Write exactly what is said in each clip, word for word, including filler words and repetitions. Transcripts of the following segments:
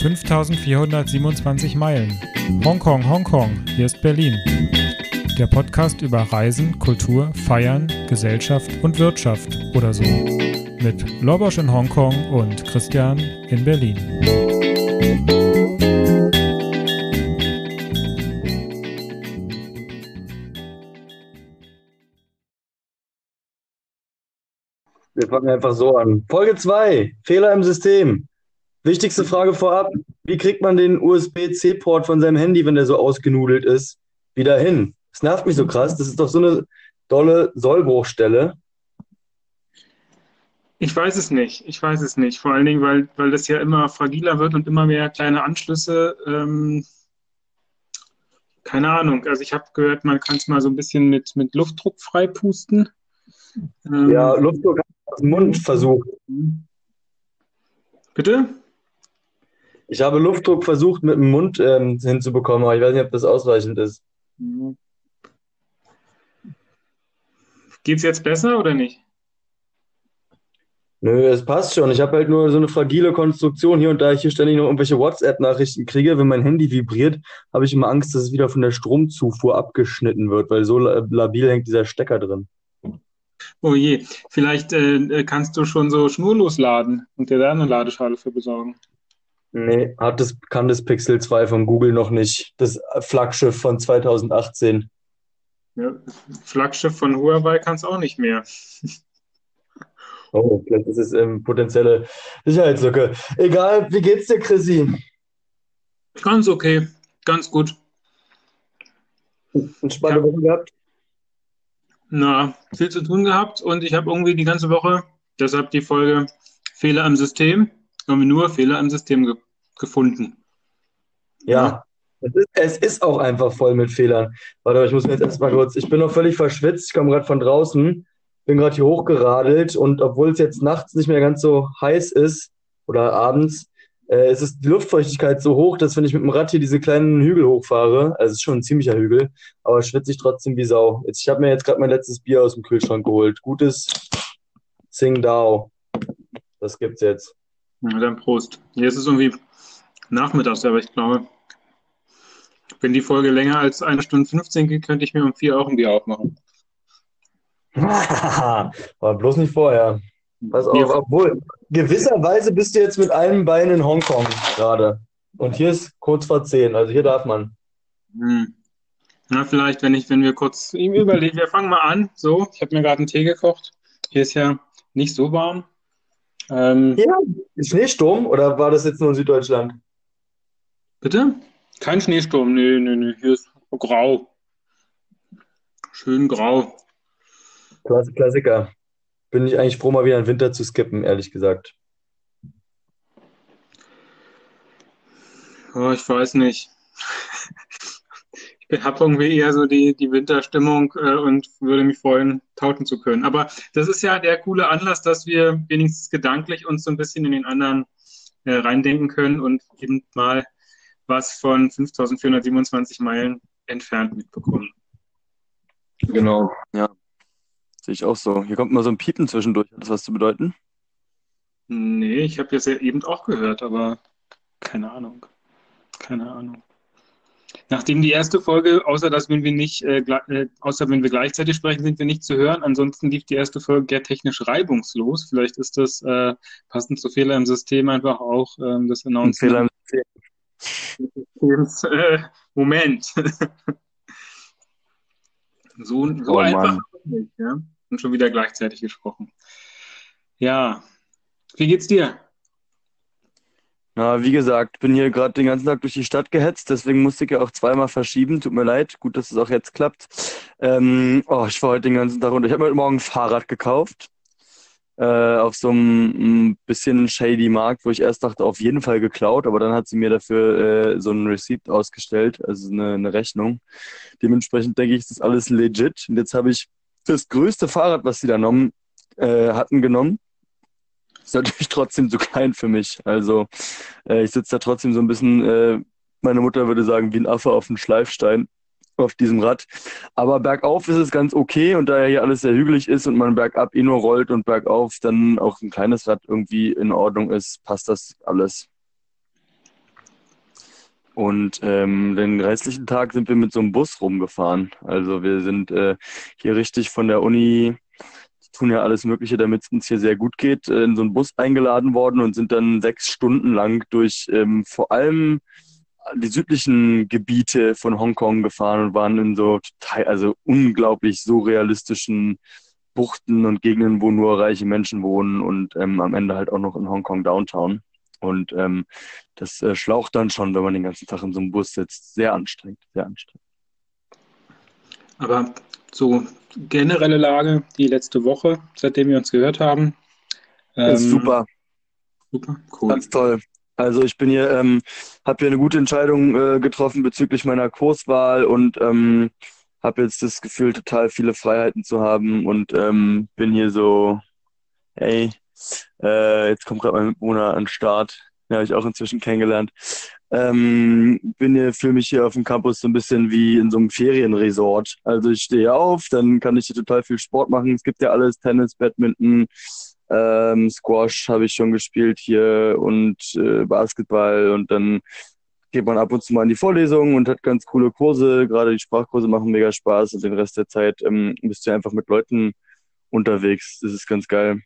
fünftausendvierhundertsiebenundzwanzig Meilen. Hongkong, Hongkong, hier ist Berlin. Der Podcast über Reisen, Kultur, Feiern, Gesellschaft und Wirtschaft oder so. Mit Lorbosch in Hongkong und Christian in Berlin. Wir fangen einfach so an. Folge zwei, Fehler im System. Wichtigste Frage vorab, wie kriegt man den U S B-C-Port von seinem Handy, wenn der so ausgenudelt ist, wieder hin? Das nervt mich so krass, das ist doch so eine dolle Sollbruchstelle. Ich weiß es nicht, ich weiß es nicht. Vor allen Dingen, weil, weil das ja immer fragiler wird und immer mehr kleine Anschlüsse. Ähm, keine Ahnung, also ich habe gehört, man kann es mal so ein bisschen mit, mit Luftdruck freipusten. Ähm, Ja, Luftdruck aus dem Mund versucht. Bitte? Ich habe Luftdruck versucht mit dem Mund ähm, hinzubekommen, aber ich weiß nicht, ob das ausreichend ist. Geht's jetzt besser oder nicht? Nö, es passt schon. Ich habe halt nur so eine fragile Konstruktion hier und da ich hier ständig noch irgendwelche WhatsApp-Nachrichten kriege, wenn mein Handy vibriert, habe ich immer Angst, dass es wieder von der Stromzufuhr abgeschnitten wird, weil so la- labil hängt dieser Stecker drin. Oh je, vielleicht äh, kannst du schon so schnurlos laden und dir da eine Ladeschale für besorgen. Nee, hat das, kann das Pixel zwei von Google noch nicht. Das Flaggschiff von zweitausendachtzehn. Ja, Flaggschiff von Huawei kann es auch nicht mehr. Oh, vielleicht ist es ähm, potenzielle Sicherheitslücke. Egal, wie geht's dir, Chrissy? Ganz okay, ganz gut. Entspannte Woche gehabt? Na, viel zu tun gehabt und ich habe irgendwie die ganze Woche, deshalb die Folge Fehler im System, irgendwie nur Fehler im System ge gefunden. Ja, es ist, es ist auch einfach voll mit Fehlern. Warte, ich muss mir jetzt erstmal kurz. Ich bin noch völlig verschwitzt. Ich komme gerade von draußen, bin gerade hier hochgeradelt und obwohl es jetzt nachts nicht mehr ganz so heiß ist oder abends, äh, es ist die Luftfeuchtigkeit so hoch, dass wenn ich mit dem Rad hier diese kleinen Hügel hochfahre, also es ist schon ein ziemlicher Hügel, aber schwitze ich trotzdem wie Sau. Jetzt, ich habe mir jetzt gerade mein letztes Bier aus dem Kühlschrank geholt. Gutes Tsingtao. Das gibt's jetzt. Ja, dann Prost. Hier ist es irgendwie nachmittags, aber ich glaube, wenn die Folge länger als eine Stunde fünfzehn geht, könnte ich mir um vier auch ein Bier aufmachen. Aber bloß nicht vorher. Pass auf, Ja. obwohl, gewisserweise bist du jetzt mit einem Bein in Hongkong gerade. Und hier ist kurz vor zehn, also hier darf man. Hm. Na, vielleicht, wenn ich, wenn wir kurz ihm überlegen, wir fangen mal an. So, ich habe mir gerade einen Tee gekocht. Hier ist ja nicht so warm. Ähm, Ja, Schneesturm oder war das jetzt nur in Süddeutschland? bitte? Kein Schneesturm, nee, nee, nee. Hier ist grau. Schön grau. Klasse, Klassiker. Bin ich eigentlich froh, mal wieder einen Winter zu skippen, ehrlich gesagt. Oh, ich weiß nicht. Ich habe irgendwie eher so die, die Winterstimmung äh, und würde mich freuen, tauchen zu können. Aber das ist ja der coole Anlass, dass wir wenigstens gedanklich uns so ein bisschen in den anderen äh, reindenken können und eben mal was von fünftausendvierhundertsiebenundzwanzig Meilen entfernt mitbekommen. Genau, ja. Sehe ich auch so. Hier kommt mal so ein Piepen zwischendurch. Hat das was zu bedeuten? Nee, ich habe das ja eben auch gehört, aber keine Ahnung. Keine Ahnung. Nachdem die erste Folge, außer dass wenn wir nicht, äh, gle- äh, außer wenn wir gleichzeitig sprechen, sind wir nicht zu hören. Ansonsten lief die erste Folge ja technisch reibungslos. Vielleicht ist das äh, passend zu Fehler im System einfach auch ähm, das Ein Fehler Announcement. im System. Systems, äh, Moment. So, so Oh einfach Mann. auch nicht, ja? Und schon wieder gleichzeitig gesprochen. Ja, wie geht's dir? Na, wie gesagt, bin hier gerade den ganzen Tag durch die Stadt gehetzt, deswegen musste ich ja auch zweimal verschieben. Tut mir leid. Gut, dass es auch jetzt klappt. Ähm, oh, ich war heute den ganzen Tag runter. Ich habe mir heute Morgen ein Fahrrad gekauft. Äh, auf so einem ein bisschen shady Markt, wo ich erst dachte, auf jeden Fall geklaut, aber dann hat sie mir dafür äh, so ein Receipt ausgestellt, also eine, eine Rechnung. Dementsprechend denke ich, ist das alles legit. Und jetzt habe ich das größte Fahrrad, was sie da genommen, äh, hatten, genommen. Ist natürlich trotzdem zu klein für mich. Also äh, ich sitze da trotzdem so ein bisschen, äh, meine Mutter würde sagen, wie ein Affe auf dem Schleifstein auf diesem Rad. Aber bergauf ist es ganz okay und da ja hier alles sehr hügelig ist und man bergab eh nur rollt und bergauf dann auch ein kleines Rad irgendwie in Ordnung ist, passt das alles. Und ähm, den restlichen Tag sind wir mit so einem Bus rumgefahren. Also wir sind äh, hier richtig von der Uni, tun ja alles Mögliche, damit es uns hier sehr gut geht, äh, in so einen Bus eingeladen worden und sind dann sechs Stunden lang durch ähm, vor allem die südlichen Gebiete von Hongkong gefahren und waren in so total, also unglaublich surrealistischen Buchten und Gegenden, wo nur reiche Menschen wohnen und ähm, am Ende halt auch noch in Hongkong Downtown. Und ähm, das äh, schlaucht dann schon, wenn man den ganzen Tag in so einem Bus sitzt. Sehr anstrengend, sehr anstrengend. Aber so generelle Lage, die letzte Woche, seitdem wir uns gehört haben. Ist Ähm, super, super, cool. ganz toll. Also ich bin hier, ähm, habe hier eine gute Entscheidung äh, getroffen bezüglich meiner Kurswahl und ähm, habe jetzt das Gefühl, total viele Freiheiten zu haben und ähm, bin hier so, hey, äh, jetzt kommt gerade mein Mitbewohner an den Start, den habe ich auch inzwischen kennengelernt. Ähm, bin hier, fühle mich hier auf dem Campus so ein bisschen wie in so einem Ferienresort. Also ich stehe auf, dann kann ich hier total viel Sport machen. Es gibt ja alles, Tennis, Badminton, ähm, Squash habe ich schon gespielt hier und äh, Basketball und dann geht man ab und zu mal in die Vorlesungen und hat ganz coole Kurse. Gerade die Sprachkurse machen mega Spaß und den Rest der Zeit ähm, bist du einfach mit Leuten unterwegs. Das ist ganz geil.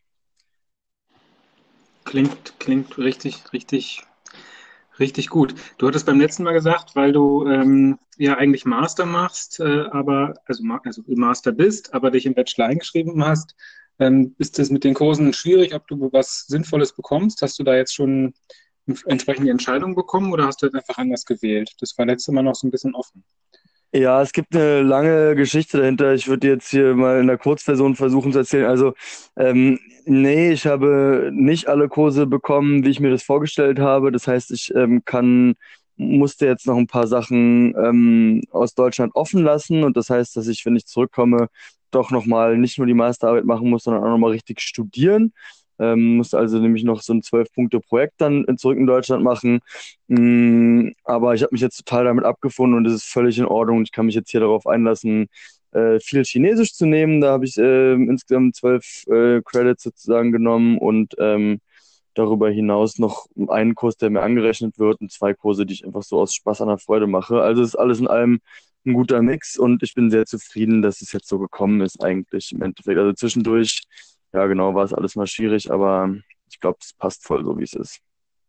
Klingt, klingt richtig, richtig, richtig gut. Du hattest beim letzten Mal gesagt, weil du ähm, ja eigentlich Master machst, äh, aber also, ma- also im Master bist, aber dich im Bachelor eingeschrieben hast, ähm, ist es mit den Kursen schwierig, ob du was Sinnvolles bekommst? Hast du da jetzt schon entsprechende Entscheidungen bekommen oder hast du jetzt einfach anders gewählt? Das war letztes Mal noch so ein bisschen offen. Ja, es gibt eine lange Geschichte dahinter. Ich würde jetzt hier mal in der Kurzversion versuchen zu erzählen. Also, ähm, nee, ich habe nicht alle Kurse bekommen, wie ich mir das vorgestellt habe. Das heißt, ich ähm, kann, musste jetzt noch ein paar Sachen ähm, aus Deutschland offen lassen. Und das heißt, dass ich, wenn ich zurückkomme, doch nochmal nicht nur die Masterarbeit machen muss, sondern auch nochmal richtig studieren. Ähm, musste also nämlich noch so ein zwölf-Punkte-Projekt dann zurück in Deutschland machen. Mm, aber ich habe mich jetzt total damit abgefunden und es ist völlig in Ordnung. Ich kann mich jetzt hier darauf einlassen, äh, viel Chinesisch zu nehmen. Da habe ich äh, insgesamt zwölf äh, Credits sozusagen genommen und ähm, darüber hinaus noch einen Kurs, der mir angerechnet wird und zwei Kurse, die ich einfach so aus Spaß an der Freude mache. Also es ist alles in allem ein guter Mix und ich bin sehr zufrieden, dass es jetzt so gekommen ist eigentlich im Endeffekt. Also zwischendurch, ja genau, war es alles mal schwierig, aber ich glaube, es passt voll so, wie es ist.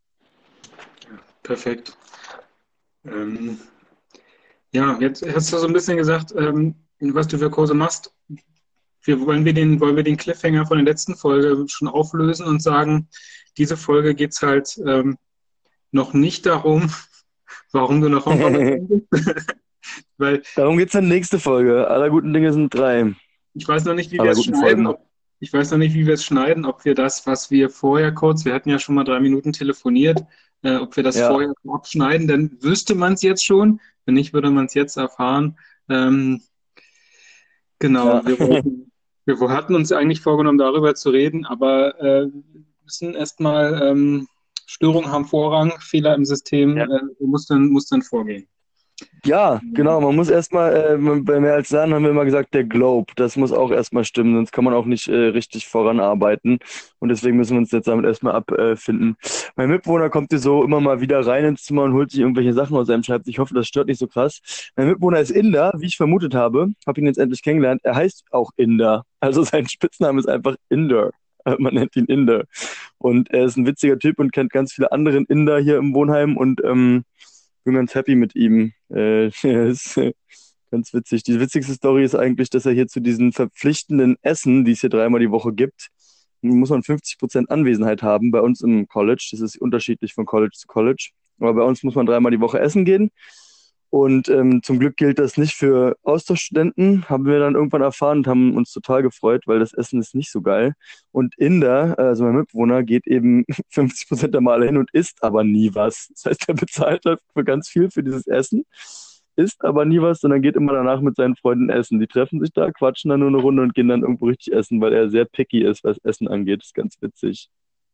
Perfekt. Ähm, ja, jetzt hast du so ein bisschen gesagt, ähm, was du für Kurse machst. Wir wollen wir den, wollen wir den Cliffhanger von der letzten Folge schon auflösen und sagen, diese Folge geht es halt ähm, noch nicht darum, warum du nach Hongkong gekommen bist. Weil Darum geht's in der nächsten Folge. Aller guten Dinge sind drei. ich weiß noch nicht, wie wir Aller es guten schneiden. Folgen. Ob, ich weiß noch nicht, wie wir es schneiden, ob wir das, was wir vorher kurz, wir hatten ja schon mal drei Minuten telefoniert, äh, ob wir das Ja. vorher abschneiden, dann wüsste man es jetzt schon. Wenn nicht, würde man es jetzt erfahren. Ähm, genau, Ja. wir wollten, wir hatten uns eigentlich vorgenommen, darüber zu reden, aber äh, wir müssen erstmal ähm, Störungen haben Vorrang, Fehler im System, Ja. äh, muss dann, muss dann vorgehen. Ja, genau. Man muss erstmal, äh, bei mehr als Lernen haben wir immer gesagt, der Globe, das muss auch erstmal stimmen, sonst kann man auch nicht äh, richtig voranarbeiten. Und deswegen müssen wir uns jetzt damit erstmal abfinden. Mein Mitbewohner kommt hier so immer mal wieder rein ins Zimmer und holt sich irgendwelche Sachen aus seinem Schreibtisch. Ich hoffe, das stört nicht so krass. Mein Mitbewohner ist Inder, wie ich vermutet habe. Habe ihn jetzt endlich kennengelernt. Er heißt auch Inder. Also sein Spitzname ist einfach Inder. Äh, Man nennt ihn Inder. Und er ist ein witziger Typ und kennt ganz viele anderen Inder hier im Wohnheim und ähm, bin ganz happy mit ihm. Äh, er ist äh, ganz witzig. Die witzigste Story ist eigentlich, dass er hier zu diesen verpflichtenden Essen, die es hier dreimal die Woche gibt, muss man fünfzig Prozent Anwesenheit haben bei uns im College. Das ist unterschiedlich von College zu College. Aber bei uns muss man dreimal die Woche essen gehen. Und ähm, zum Glück gilt das nicht für Austauschstudenten, haben wir dann irgendwann erfahren und haben uns total gefreut, weil das Essen ist nicht so geil. Und Inder, also mein Mitbewohner, geht eben fünfzig Prozent der Male hin und isst aber nie was. Das heißt, er bezahlt halt für ganz viel für dieses Essen, isst aber nie was, sondern geht immer danach mit seinen Freunden essen. Die treffen sich da, quatschen dann nur eine Runde und gehen dann irgendwo richtig essen, weil er sehr picky ist, was Essen angeht. Das ist ganz witzig.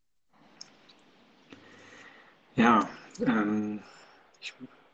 Ja, ähm, ich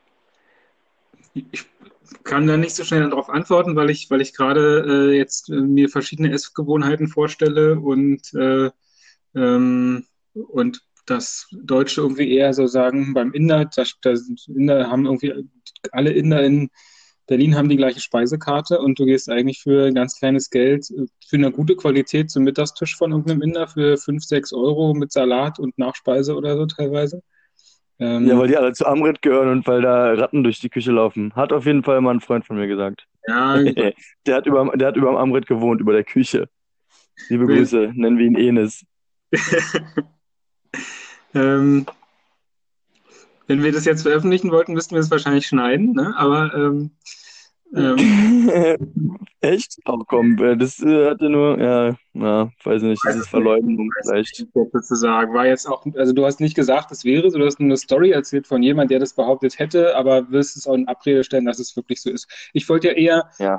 Ich kann da nicht so schnell darauf antworten, weil ich, weil ich gerade äh, jetzt äh, mir verschiedene Essgewohnheiten vorstelle und, äh, ähm, und dass Deutsche irgendwie eher so sagen, beim Inder, das, das Inder haben irgendwie, alle Inder in Berlin haben die gleiche Speisekarte und du gehst eigentlich für ein ganz kleines Geld äh, für eine gute Qualität zum Mittagstisch von irgendeinem Inder für fünf sechs Euro mit Salat und Nachspeise oder so teilweise. Ja, Ähm, weil die alle zu Amrit gehören und weil da Ratten durch die Küche laufen. Hat auf jeden Fall mal ein Freund von mir gesagt. ja, Der hat über, der hat über dem Amrit gewohnt, über der Küche. Liebe wenn, Grüße, nennen wir ihn Enes. ähm, wenn wir das jetzt veröffentlichen wollten, müssten wir es wahrscheinlich schneiden, ne? Aber ähm, ähm, Echt? Oh komm, äh, das äh, hatte nur, ja, na, weiß nicht, das ist Verleumdung vielleicht. sozusagen war jetzt auch, also du hast nicht gesagt, es wäre so, du hast nur eine Story erzählt von jemand, der das behauptet hätte, aber wirst es auch in Abrede stellen, dass es wirklich so ist. Ich wollte ja eher Ja.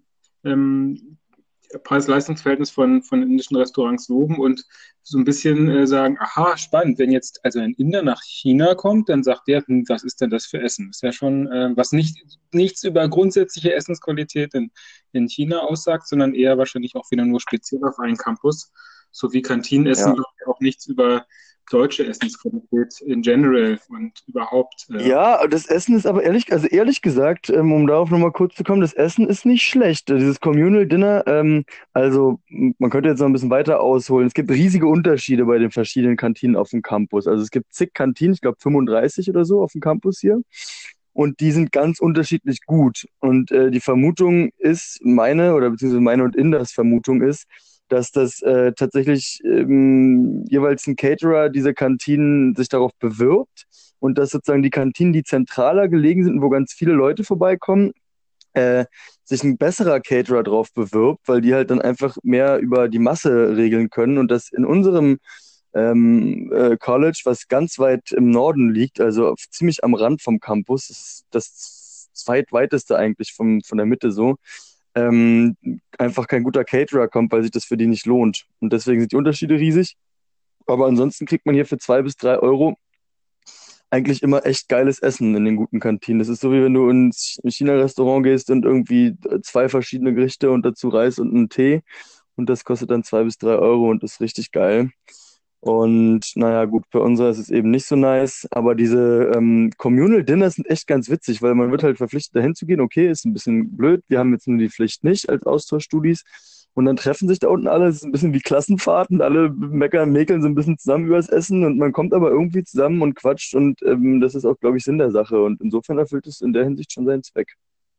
ähm, Preis-Leistungs-Verhältnis von, von indischen Restaurants loben und so ein bisschen äh, sagen, aha, spannend, wenn jetzt also ein Inder nach China kommt, dann sagt der, hm, was ist denn das für Essen? Das ist ja schon, äh, was nicht, nichts über grundsätzliche Essensqualität in, in China aussagt, sondern eher wahrscheinlich auch wieder nur speziell auf einen Campus, so wie Kantinenessen, Ja. auch nichts über deutsche Essensqualität in general und überhaupt. Äh, Ja, das Essen ist aber ehrlich, also ehrlich gesagt, ähm, um darauf nochmal kurz zu kommen, das Essen ist nicht schlecht. Äh, Dieses Communal Dinner, ähm, also m- man könnte jetzt noch ein bisschen weiter ausholen. Es gibt riesige Unterschiede bei den verschiedenen Kantinen auf dem Campus. Also es gibt zig Kantinen, ich glaube fünfunddreißig oder so auf dem Campus hier. Und die sind ganz unterschiedlich gut. Und äh, die Vermutung ist, meine, oder beziehungsweise meine und Inders Vermutung ist, dass das äh, tatsächlich ähm, jeweils ein Caterer dieser Kantinen sich darauf bewirbt und dass sozusagen die Kantinen, die zentraler gelegen sind, wo ganz viele Leute vorbeikommen, äh, sich ein besserer Caterer drauf bewirbt, weil die halt dann einfach mehr über die Masse regeln können und das in unserem ähm, äh, College, was ganz weit im Norden liegt, also auf, ziemlich am Rand vom Campus, ist das zweitweiteste eigentlich vom, von der Mitte so, ähm, einfach kein guter Caterer kommt, weil sich das für die nicht lohnt. Und deswegen sind die Unterschiede riesig. Aber ansonsten kriegt man hier für zwei bis drei Euro eigentlich immer echt geiles Essen in den guten Kantinen. Das ist so, wie wenn du ins China-Restaurant gehst und irgendwie zwei verschiedene Gerichte und dazu Reis und einen Tee. Und das kostet dann zwei bis drei Euro und ist richtig geil. Und naja, gut, bei unserer ist es eben nicht so nice, aber diese ähm, Communal Dinners sind echt ganz witzig, weil man wird halt verpflichtet, dahin zu gehen. Okay, ist ein bisschen blöd, wir haben jetzt nur die Pflicht nicht als Austauschstudis. Und dann treffen sich da unten alle, es ist ein bisschen wie Klassenfahrten, alle meckern, mäkeln so ein bisschen zusammen übers Essen und man kommt aber irgendwie zusammen und quatscht und ähm, das ist auch, glaube ich, Sinn der Sache. Und insofern erfüllt es in der Hinsicht schon seinen Zweck.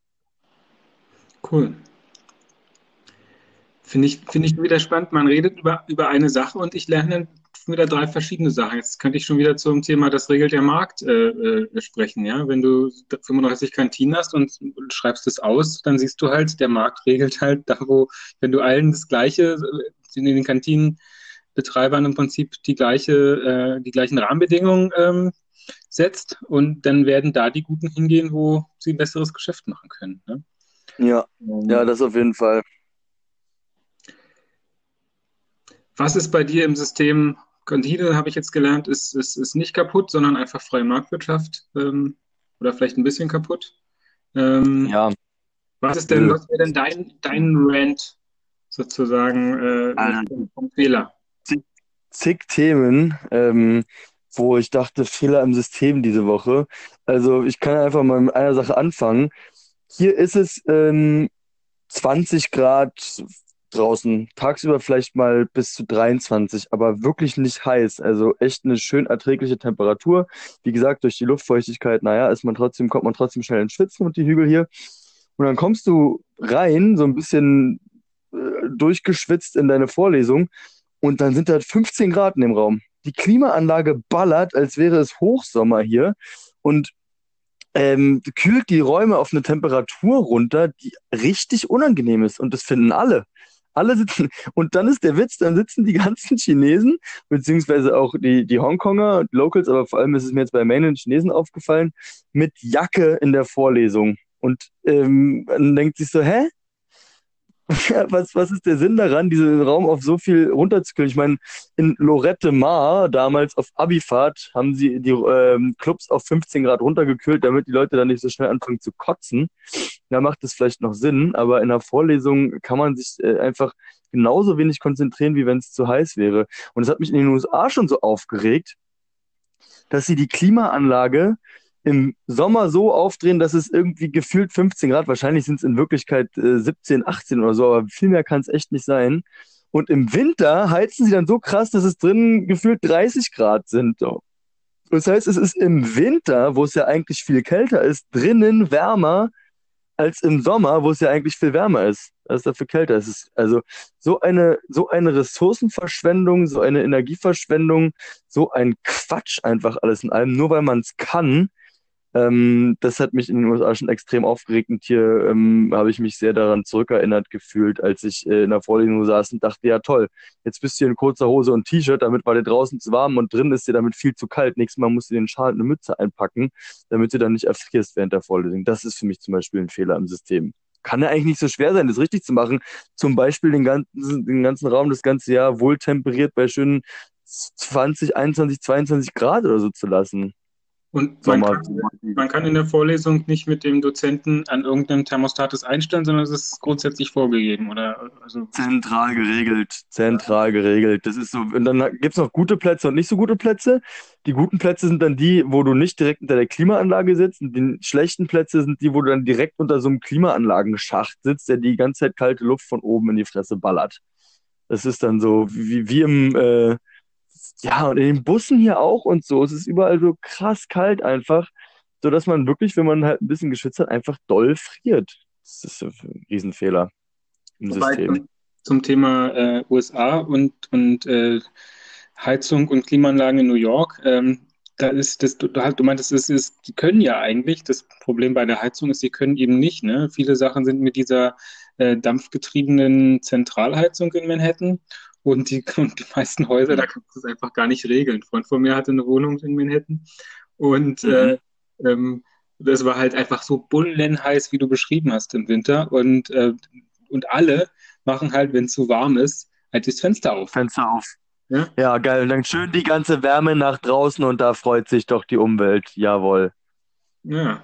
cool. Finde ich, finde ich wieder spannend. Man redet über, über eine Sache und ich lerne dann wieder drei verschiedene Sachen. Jetzt könnte ich schon wieder zum Thema, das regelt der Markt, äh, äh, sprechen. Ja? Wenn du fünfunddreißig Kantinen hast und schreibst es aus, dann siehst du halt, der Markt regelt halt da, wo, wenn du allen das Gleiche, äh, in den Kantinenbetreibern im Prinzip die gleiche, äh, die gleichen Rahmenbedingungen ähm, setzt und dann werden da die Guten hingehen, wo sie ein besseres Geschäft machen können. Ne? Ja, ja, Ähm, das auf jeden Fall. Was ist bei dir im System? Kantine, habe ich jetzt gelernt, ist, ist, ist nicht kaputt, sondern einfach freie Marktwirtschaft ähm, oder vielleicht ein bisschen kaputt. Ähm, Ja, was ist denn, nö. was wäre denn dein, dein Rant sozusagen äh, Äh, vom vom Fehler? zig, zig Themen, ähm, wo ich dachte, Fehler im System diese Woche. Also ich kann einfach mal mit einer Sache anfangen. Hier ist es ähm, zwanzig Grad draußen, tagsüber vielleicht mal bis zu dreiundzwanzig, aber wirklich nicht heiß. Also echt eine schön erträgliche Temperatur. Wie gesagt, durch die Luftfeuchtigkeit, naja, ist man trotzdem, kommt man trotzdem schnell ins Schwitzen und die Hügel hier. Und dann kommst du rein, so ein bisschen äh, durchgeschwitzt in deine Vorlesung und dann sind da fünfzehn Grad in dem Raum. Die Klimaanlage ballert, als wäre es Hochsommer hier und ähm, kühlt die Räume auf eine Temperatur runter, die richtig unangenehm ist. Und das finden alle. Alle sitzen. Und dann ist der Witz, dann sitzen die ganzen Chinesen, beziehungsweise auch die, die Hongkonger, die Locals, aber vor allem ist es mir jetzt bei Mainland Chinesen aufgefallen, mit Jacke in der Vorlesung. Und ähm, man denkt sich so, hä? Was, was ist der Sinn daran, diesen Raum auf so viel runterzukühlen? Ich meine, in Lorette Mar, damals auf Abifahrt, haben sie die ähm, Clubs auf fünfzehn Grad runtergekühlt, damit die Leute dann nicht so schnell anfangen zu kotzen. Da macht es vielleicht noch Sinn, aber in einer Vorlesung kann man sich äh, einfach genauso wenig konzentrieren, wie wenn es zu heiß wäre. Und es hat mich in den U S A schon so aufgeregt, dass sie die Klimaanlage im Sommer so aufdrehen, dass es irgendwie gefühlt fünfzehn Grad, wahrscheinlich sind es in Wirklichkeit äh, siebzehn, achtzehn oder so, aber viel mehr kann es echt nicht sein. Und im Winter heizen sie dann so krass, dass es drinnen gefühlt dreißig Grad sind. So. Das heißt, es ist im Winter, wo es ja eigentlich viel kälter ist, drinnen wärmer als im Sommer, wo es ja eigentlich viel wärmer ist, als dafür kälter ist. Es ist also so eine, so eine Ressourcenverschwendung, so eine Energieverschwendung, so ein Quatsch einfach alles in allem, nur weil man es kann. Ähm, das hat mich in den U S A schon extrem aufgeregt und hier ähm, habe ich mich sehr daran zurückerinnert gefühlt, als ich äh, in der Vorlesung saß und dachte, ja toll, jetzt bist du hier in kurzer Hose und T-Shirt, damit war dir draußen zu warm und drin ist dir damit viel zu kalt. Nächstes Mal musst du dir einen Schal und eine Mütze einpacken, damit du dann nicht erfrierst während der Vorlesung. Das ist für mich zum Beispiel ein Fehler im System. Kann ja eigentlich nicht so schwer sein, das richtig zu machen. Zum Beispiel den ganzen, den ganzen Raum das ganze Jahr wohltemperiert bei schönen zwanzig, einundzwanzig, zweiundzwanzig Grad oder so zu lassen. Und man Sommer. kann, man kann in der Vorlesung nicht mit dem Dozenten an irgendeinem Thermostat das einstellen, sondern es ist grundsätzlich vorgegeben, oder? Also, Zentral geregelt, zentral geregelt. Das ist so, und dann gibt es noch gute Plätze und nicht so gute Plätze. Die guten Plätze sind dann die, wo du nicht direkt unter der Klimaanlage sitzt. Und die schlechten Plätze sind die, wo du dann direkt unter so einem Klimaanlagenschacht sitzt, der die ganze Zeit kalte Luft von oben in die Fresse ballert. Das ist dann so wie, wie im, äh, ja, und in den Bussen hier auch und so. Es ist überall so krass kalt einfach, sodass man wirklich, wenn man halt ein bisschen geschwitzt hat, einfach doll friert. Das ist ein Riesenfehler im wobei System. zum, zum Thema äh, U S A und, und äh, Heizung und Klimaanlagen in New York, ähm, da ist das, du, du meintest, es ist, die können ja eigentlich, das Problem bei der Heizung ist, sie können eben nicht, ne? Viele Sachen sind mit dieser äh, dampfgetriebenen Zentralheizung in Manhattan und die, und die meisten Häuser, da kannst du es einfach gar nicht regeln. Ein Freund von mir hatte eine Wohnung in Manhattan und Mhm. äh, ähm, das war halt einfach so bullenheiß, wie du beschrieben hast im Winter und, äh, und alle machen halt, wenn es zu warm ist, halt das Fenster auf. Fenster auf. Ja? Ja, geil. Und dann schön die ganze Wärme nach draußen und da freut sich doch die Umwelt. Jawohl. Ja.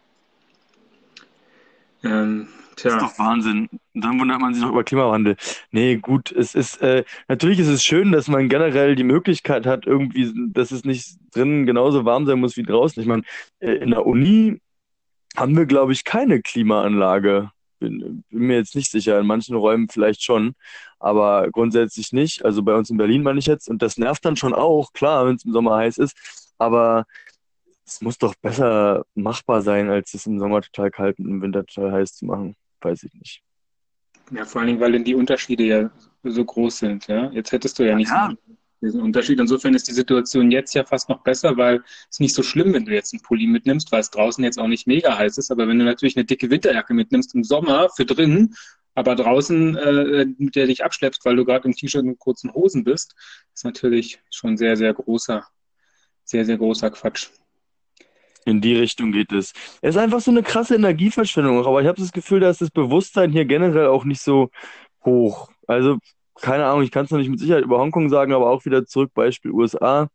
Ähm, Das ist tja, doch Wahnsinn. Und dann wundert man sich noch über Klimawandel. Nee, gut, es ist, äh, natürlich ist es schön, dass man generell die Möglichkeit hat, irgendwie, dass es nicht drinnen genauso warm sein muss wie draußen. Ich meine, äh, in der Uni haben wir, glaube ich, keine Klimaanlage. Bin, bin mir jetzt nicht sicher. In manchen Räumen vielleicht schon, aber grundsätzlich nicht. Also bei uns in Berlin meine ich jetzt. Und das nervt dann schon auch, klar, wenn es im Sommer heiß ist. Aber es muss doch besser machbar sein, als es im Sommer total kalt und im Winter total heiß zu machen. Weiß ich nicht. ja, vor allen Dingen, weil denn die Unterschiede ja so groß sind, ja. Jetzt hättest du ja nicht Ja. so diesen Unterschied. Insofern ist die Situation jetzt ja fast noch besser, weil es nicht so schlimm, wenn du jetzt einen Pulli mitnimmst, weil es draußen jetzt auch nicht mega heiß ist. Aber wenn du natürlich eine dicke Winterjacke mitnimmst im Sommer für drinnen, aber draußen, äh, mit der dich abschleppst, weil du gerade im T-Shirt und kurzen Hosen bist, ist natürlich schon sehr, sehr großer, sehr, sehr großer Quatsch. In die Richtung geht es. Es ist einfach so eine krasse Energieverschwendung, aber ich habe das Gefühl, dass das Bewusstsein hier generell auch nicht so hoch. Also, keine Ahnung, ich kann es noch nicht mit Sicherheit über Hongkong sagen, aber auch wieder zurück, Beispiel U S A.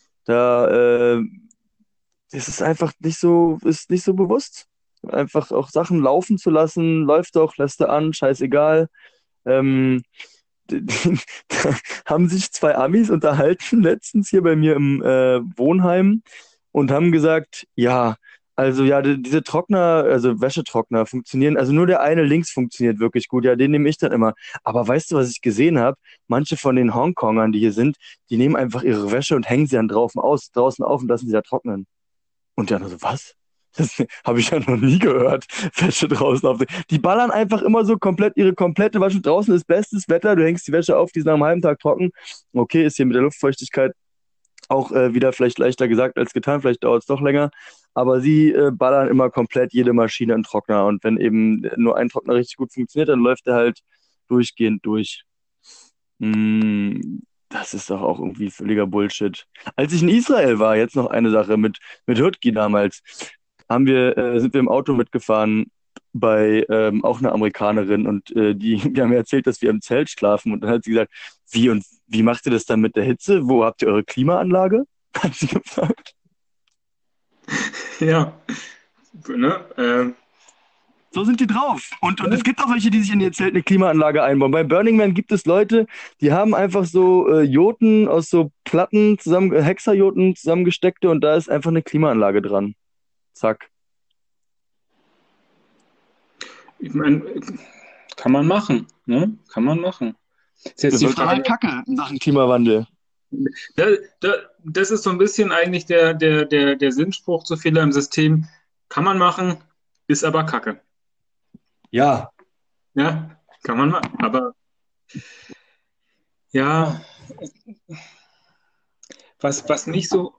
Da äh, ist es einfach nicht so, ist nicht so bewusst. Einfach auch Sachen laufen zu lassen, läuft doch, lässt du an, scheißegal. Ähm, d- d- da haben sich zwei Amis unterhalten letztens hier bei mir im äh, Wohnheim und haben gesagt, ja, also ja, die- diese Trockner, also Wäschetrockner funktionieren, also nur der eine links funktioniert wirklich gut, ja, den nehme ich dann immer. Aber weißt du, was ich gesehen habe? Manche von den Hongkongern, die hier sind, die nehmen einfach ihre Wäsche und hängen sie dann draußen aus, draußen auf und lassen sie da trocknen. Und die anderen so, was? Das habe ich ja noch nie gehört. Wäsche draußen auf. Die ballern einfach immer so komplett ihre komplette Wäsche. Draußen ist bestes Wetter, du hängst die Wäsche auf, die ist nach einem halben Tag trocken. Okay, ist hier mit der Luftfeuchtigkeit auch äh, wieder vielleicht leichter gesagt als getan, vielleicht dauert es doch länger. Aber sie äh, ballern immer komplett jede Maschine in Trockner. Und wenn eben nur ein Trockner richtig gut funktioniert, dann läuft er halt durchgehend durch. Mm, das ist doch auch irgendwie völliger Bullshit. Als ich in Israel war, jetzt noch eine Sache mit, mit Hürtki damals, haben wir, äh, sind wir im Auto mitgefahren bei ähm, auch einer Amerikanerin und äh, die, die haben mir erzählt, dass wir im Zelt schlafen und dann hat sie gesagt, wie und wie macht ihr das dann mit der Hitze? Wo habt ihr eure Klimaanlage? Hat sie gefragt. Ja, ne? Äh, So sind die drauf. Und, und es gibt auch welche, die sich in ihr Zelt eine Klimaanlage einbauen. Bei Burning Man gibt es Leute, die haben einfach so äh, Joten aus so Platten zusammen, äh, Hexajoten zusammengesteckte und da ist einfach eine Klimaanlage dran. Zack. Ich meine, kann man machen, ne? Kann man machen. Ist jetzt Das die ist total Frage. Kacke in Sachen Klimawandel. Da, da, das ist so ein bisschen eigentlich der, der, der, der Sinnspruch zu Fehler im System. Kann man machen, ist aber Kacke. Ja, Ja, kann man machen. Aber ja, was, was mich so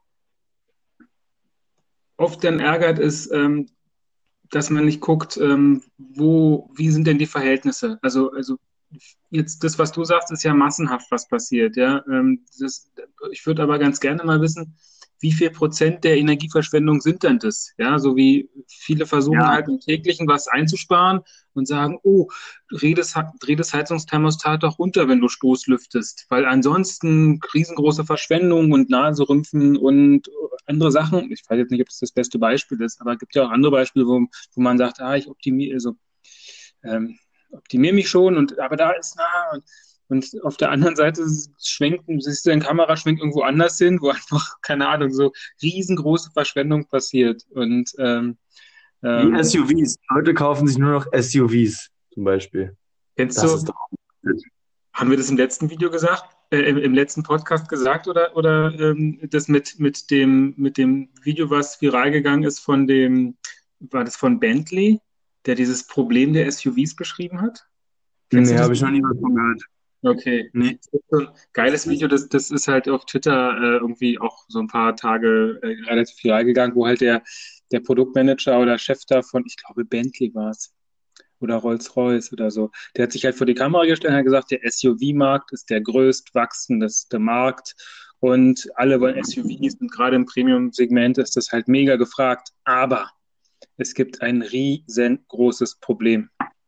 oft dann ärgert, ist, ähm, dass man nicht guckt, ähm, wo, wie sind denn die Verhältnisse? Also, also jetzt das, was du sagst, ist ja massenhaft, was passiert. Ja, ähm, das, ich würde aber ganz gerne mal wissen, wie viel Prozent der Energieverschwendung sind denn das? Ja, so wie viele versuchen Ja. halt im täglichen was einzusparen und sagen, oh, dreh das, dreh das Heizungsthermostat doch runter, wenn du Stoßlüftest, weil ansonsten riesengroße Verschwendung und Naserümpfen und andere Sachen. Ich weiß jetzt nicht, ob das das beste Beispiel ist, aber es gibt ja auch andere Beispiele, wo, wo man sagt, ah, ich optimiere, also ähm, optimiere mich schon und aber da ist na und, und auf der anderen Seite schwenkt, siehst du, eine Kamera schwenkt irgendwo anders hin, wo einfach, keine Ahnung, so riesengroße Verschwendung passiert. Und ähm, wie ähm, S U Vs. Leute kaufen sich nur noch S U Vs zum Beispiel. kennst Das du, ist doch haben wir das im letzten Video gesagt, äh, im, im letzten Podcast gesagt oder, oder ähm, das mit, mit dem, mit dem Video, was viral gegangen ist von dem, war das von Bentley, der dieses Problem der S U Vs beschrieben hat? Kennst du Nee, das? habe ich noch nie was von gehört. Okay. Nee. Das ist so ein geiles Video, das, das ist halt auf Twitter äh, irgendwie auch so ein paar Tage äh, relativ viral gegangen, wo halt der, der Produktmanager oder Chef da von, ich glaube, Bentley war es, oder Rolls-Royce oder so, der hat sich halt vor die Kamera gestellt und hat gesagt, der S U V-Markt ist der größt wachsendste Markt und alle wollen S U Vs und gerade im Premium-Segment ist das halt mega gefragt, aber es gibt ein riesengroßes Problem.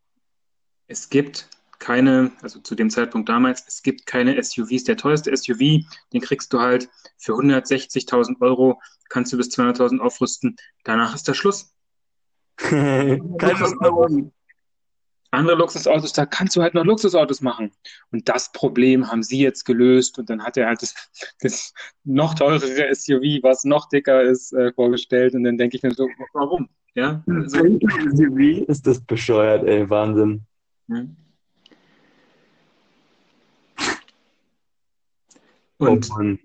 Es gibt keine, also zu dem Zeitpunkt damals, es gibt keine S U Vs. Der teuerste S U V, den kriegst du halt für hundertsechzigtausend Euro, kannst du bis zweihunderttausend aufrüsten. Danach ist der Schluss. Kein Luft nach oben. Andere Luxusautos, da kannst du halt noch Luxusautos machen. Und das Problem haben sie jetzt gelöst und dann hat er halt das, das noch teurere S U V, was noch dicker ist, äh, vorgestellt und dann denke ich mir so, warum? Ja, also, S U V ist das bescheuert, ey, Wahnsinn. ja. Oh Und Mann.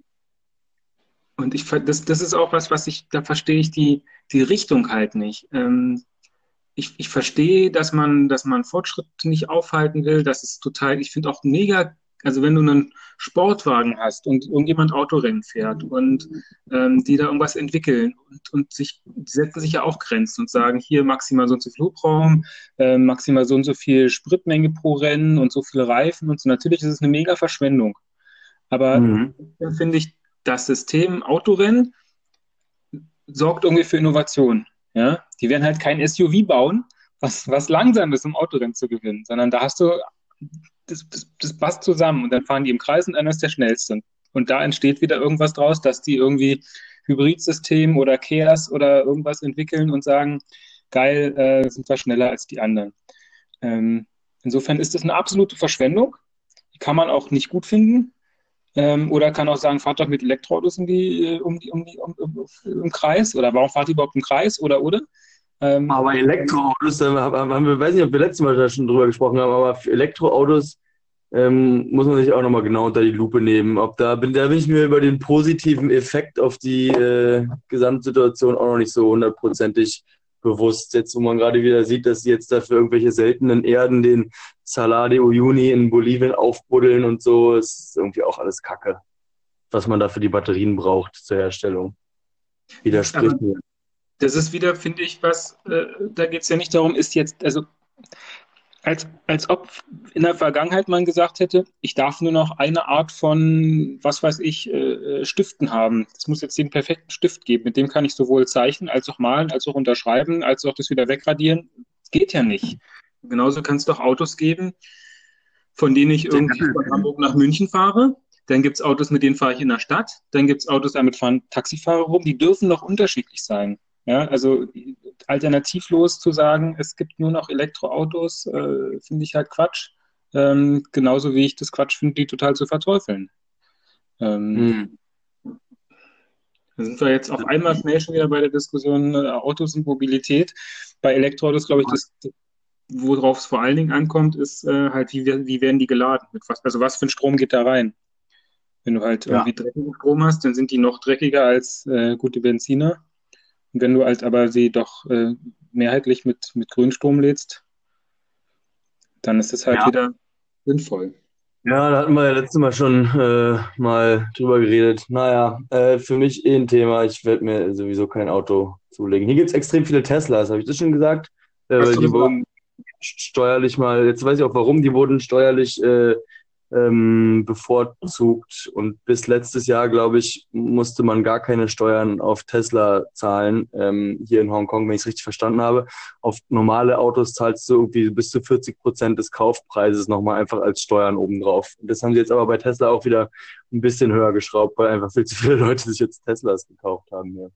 Und ich, ver- das, das ist auch was, was ich, da verstehe ich die, die Richtung halt nicht. Ähm, ich, ich verstehe, dass man, dass man Fortschritt nicht aufhalten will. Das ist total, ich finde auch mega, also wenn du einen Sportwagen hast und irgendjemand Autorennen fährt und ähm, die da irgendwas entwickeln und, und sich, die setzen sich ja auch Grenzen und sagen, hier maximal so und so viel Hubraum, äh, maximal so und so viel Spritmenge pro Rennen und so viele Reifen und so. Natürlich ist es eine mega Verschwendung. Aber Mhm. dann finde ich, das System Autorennen sorgt irgendwie für Innovation. Ja? Die werden halt kein S U V bauen, was, was langsam ist, um Autorennen zu gewinnen, sondern da hast du, das, das, das passt zusammen und dann fahren die im Kreis und einer ist der Schnellste. Und da entsteht wieder irgendwas draus, dass die irgendwie Hybridsystem oder K E A S oder irgendwas entwickeln und sagen, geil, äh, sind wir schneller als die anderen. Ähm, insofern ist das eine absolute Verschwendung. Die kann man auch nicht gut finden. Ähm, oder kann auch sagen, fahrt doch mit Elektroautos um die, äh, um die, um die, um, um, im Kreis. Oder warum fahrt ihr überhaupt im Kreis? Oder, oder? Ähm, Aber Elektroautos, da haben haben wir, weiß nicht, ob wir letztes Mal da schon drüber gesprochen haben, aber für Elektroautos ähm, muss man sich auch nochmal genau unter die Lupe nehmen. Ob da bin, da bin ich mir über den positiven Effekt auf die äh, Gesamtsituation auch noch nicht so hundertprozentig bewusst. Jetzt, wo man gerade wieder sieht, dass sie jetzt dafür irgendwelche seltenen Erden den Salar de Uyuni in Bolivien aufbuddeln und so, ist irgendwie auch alles Kacke, was man da für die Batterien braucht zur Herstellung. Widerspricht Aber- mir. Das ist wieder, finde ich, was, äh, da geht es ja nicht darum, ist jetzt, also als, als ob in der Vergangenheit man gesagt hätte, ich darf nur noch eine Art von, was weiß ich, äh, Stiften haben. Es muss jetzt den perfekten Stift geben, mit dem kann ich sowohl zeichnen, als auch malen, als auch unterschreiben, als auch das wieder wegradieren. Das geht ja nicht. Genauso kann es doch Autos geben, von denen ich irgendwie von Hamburg nach München fahre. Dann gibt es Autos, mit denen fahre ich in der Stadt. Dann gibt es Autos, damit fahren Taxifahrer rum. Die dürfen doch unterschiedlich sein. Ja, also alternativlos zu sagen, es gibt nur noch Elektroautos, äh, finde ich halt Quatsch. Ähm, genauso wie ich das Quatsch finde, die total zu verteufeln. Ähm, Hm. Da sind wir jetzt auf einmal schnell schon wieder bei der Diskussion äh, Autos und Mobilität. Bei Elektroautos, glaube ich, das, worauf es vor allen Dingen ankommt, ist äh, halt, wie, wer- wie werden die geladen? Mit was, also was für ein Strom geht da rein? Wenn du halt Ja. irgendwie dreckigen Strom hast, dann sind die noch dreckiger als äh, gute Benziner. Und wenn du halt aber sie doch äh, mehrheitlich mit, mit Grünstrom lädst, dann ist es halt Ja. wieder sinnvoll. Ja, da hatten wir ja letztes Mal schon äh, mal drüber geredet. Naja, äh, für mich eh ein Thema. Ich werde mir sowieso kein Auto zulegen. Hier gibt es extrem viele Teslas, habe ich das schon gesagt? Äh, Hast weil du die das wurden steuerlich mal, jetzt weiß ich auch warum, die wurden steuerlich äh, ähm, bevorzugt. Und bis letztes Jahr, glaube ich, musste man gar keine Steuern auf Tesla zahlen, ähm, hier in Hongkong, wenn ich es richtig verstanden habe. Auf normale Autos zahlst du irgendwie bis zu vierzig Prozent des Kaufpreises nochmal einfach als Steuern obendrauf. Und das haben sie jetzt aber bei Tesla auch wieder ein bisschen höher geschraubt, weil einfach viel zu viele Leute sich jetzt Teslas gekauft haben. Ja.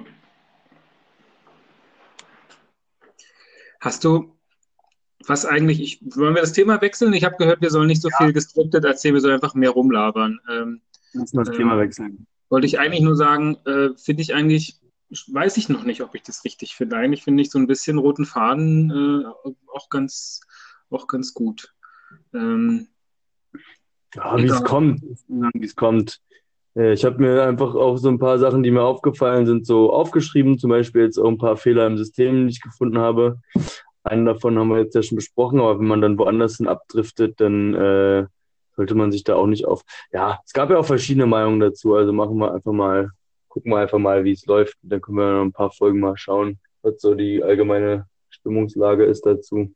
Hast du, was eigentlich, ich, wollen wir das Thema wechseln? Ich habe gehört, wir sollen nicht so viel geskriptet erzählen, wir sollen einfach mehr rumlabern. Ähm, Lass mal das ähm, Thema wechseln. wollte ich eigentlich nur sagen, äh, finde ich eigentlich, weiß ich noch nicht, ob ich das richtig finde. Eigentlich finde ich so ein bisschen roten Faden äh, auch ganz, auch ganz gut. Ähm, Ja, wie es egal. kommt, wie es kommt. Äh, Ich habe mir einfach auch so ein paar Sachen, die mir aufgefallen sind, so aufgeschrieben. Zum Beispiel jetzt auch ein paar Fehler im System, die ich gefunden habe. Einen davon haben wir jetzt ja schon besprochen, aber wenn man dann woanders hin abdriftet, dann äh, sollte man sich da auch nicht auf. Ja, es gab ja auch verschiedene Meinungen dazu. Also machen wir einfach mal, gucken wir einfach mal, wie es läuft. Dann können wir noch ein paar Folgen mal schauen, was so die allgemeine Stimmungslage ist dazu.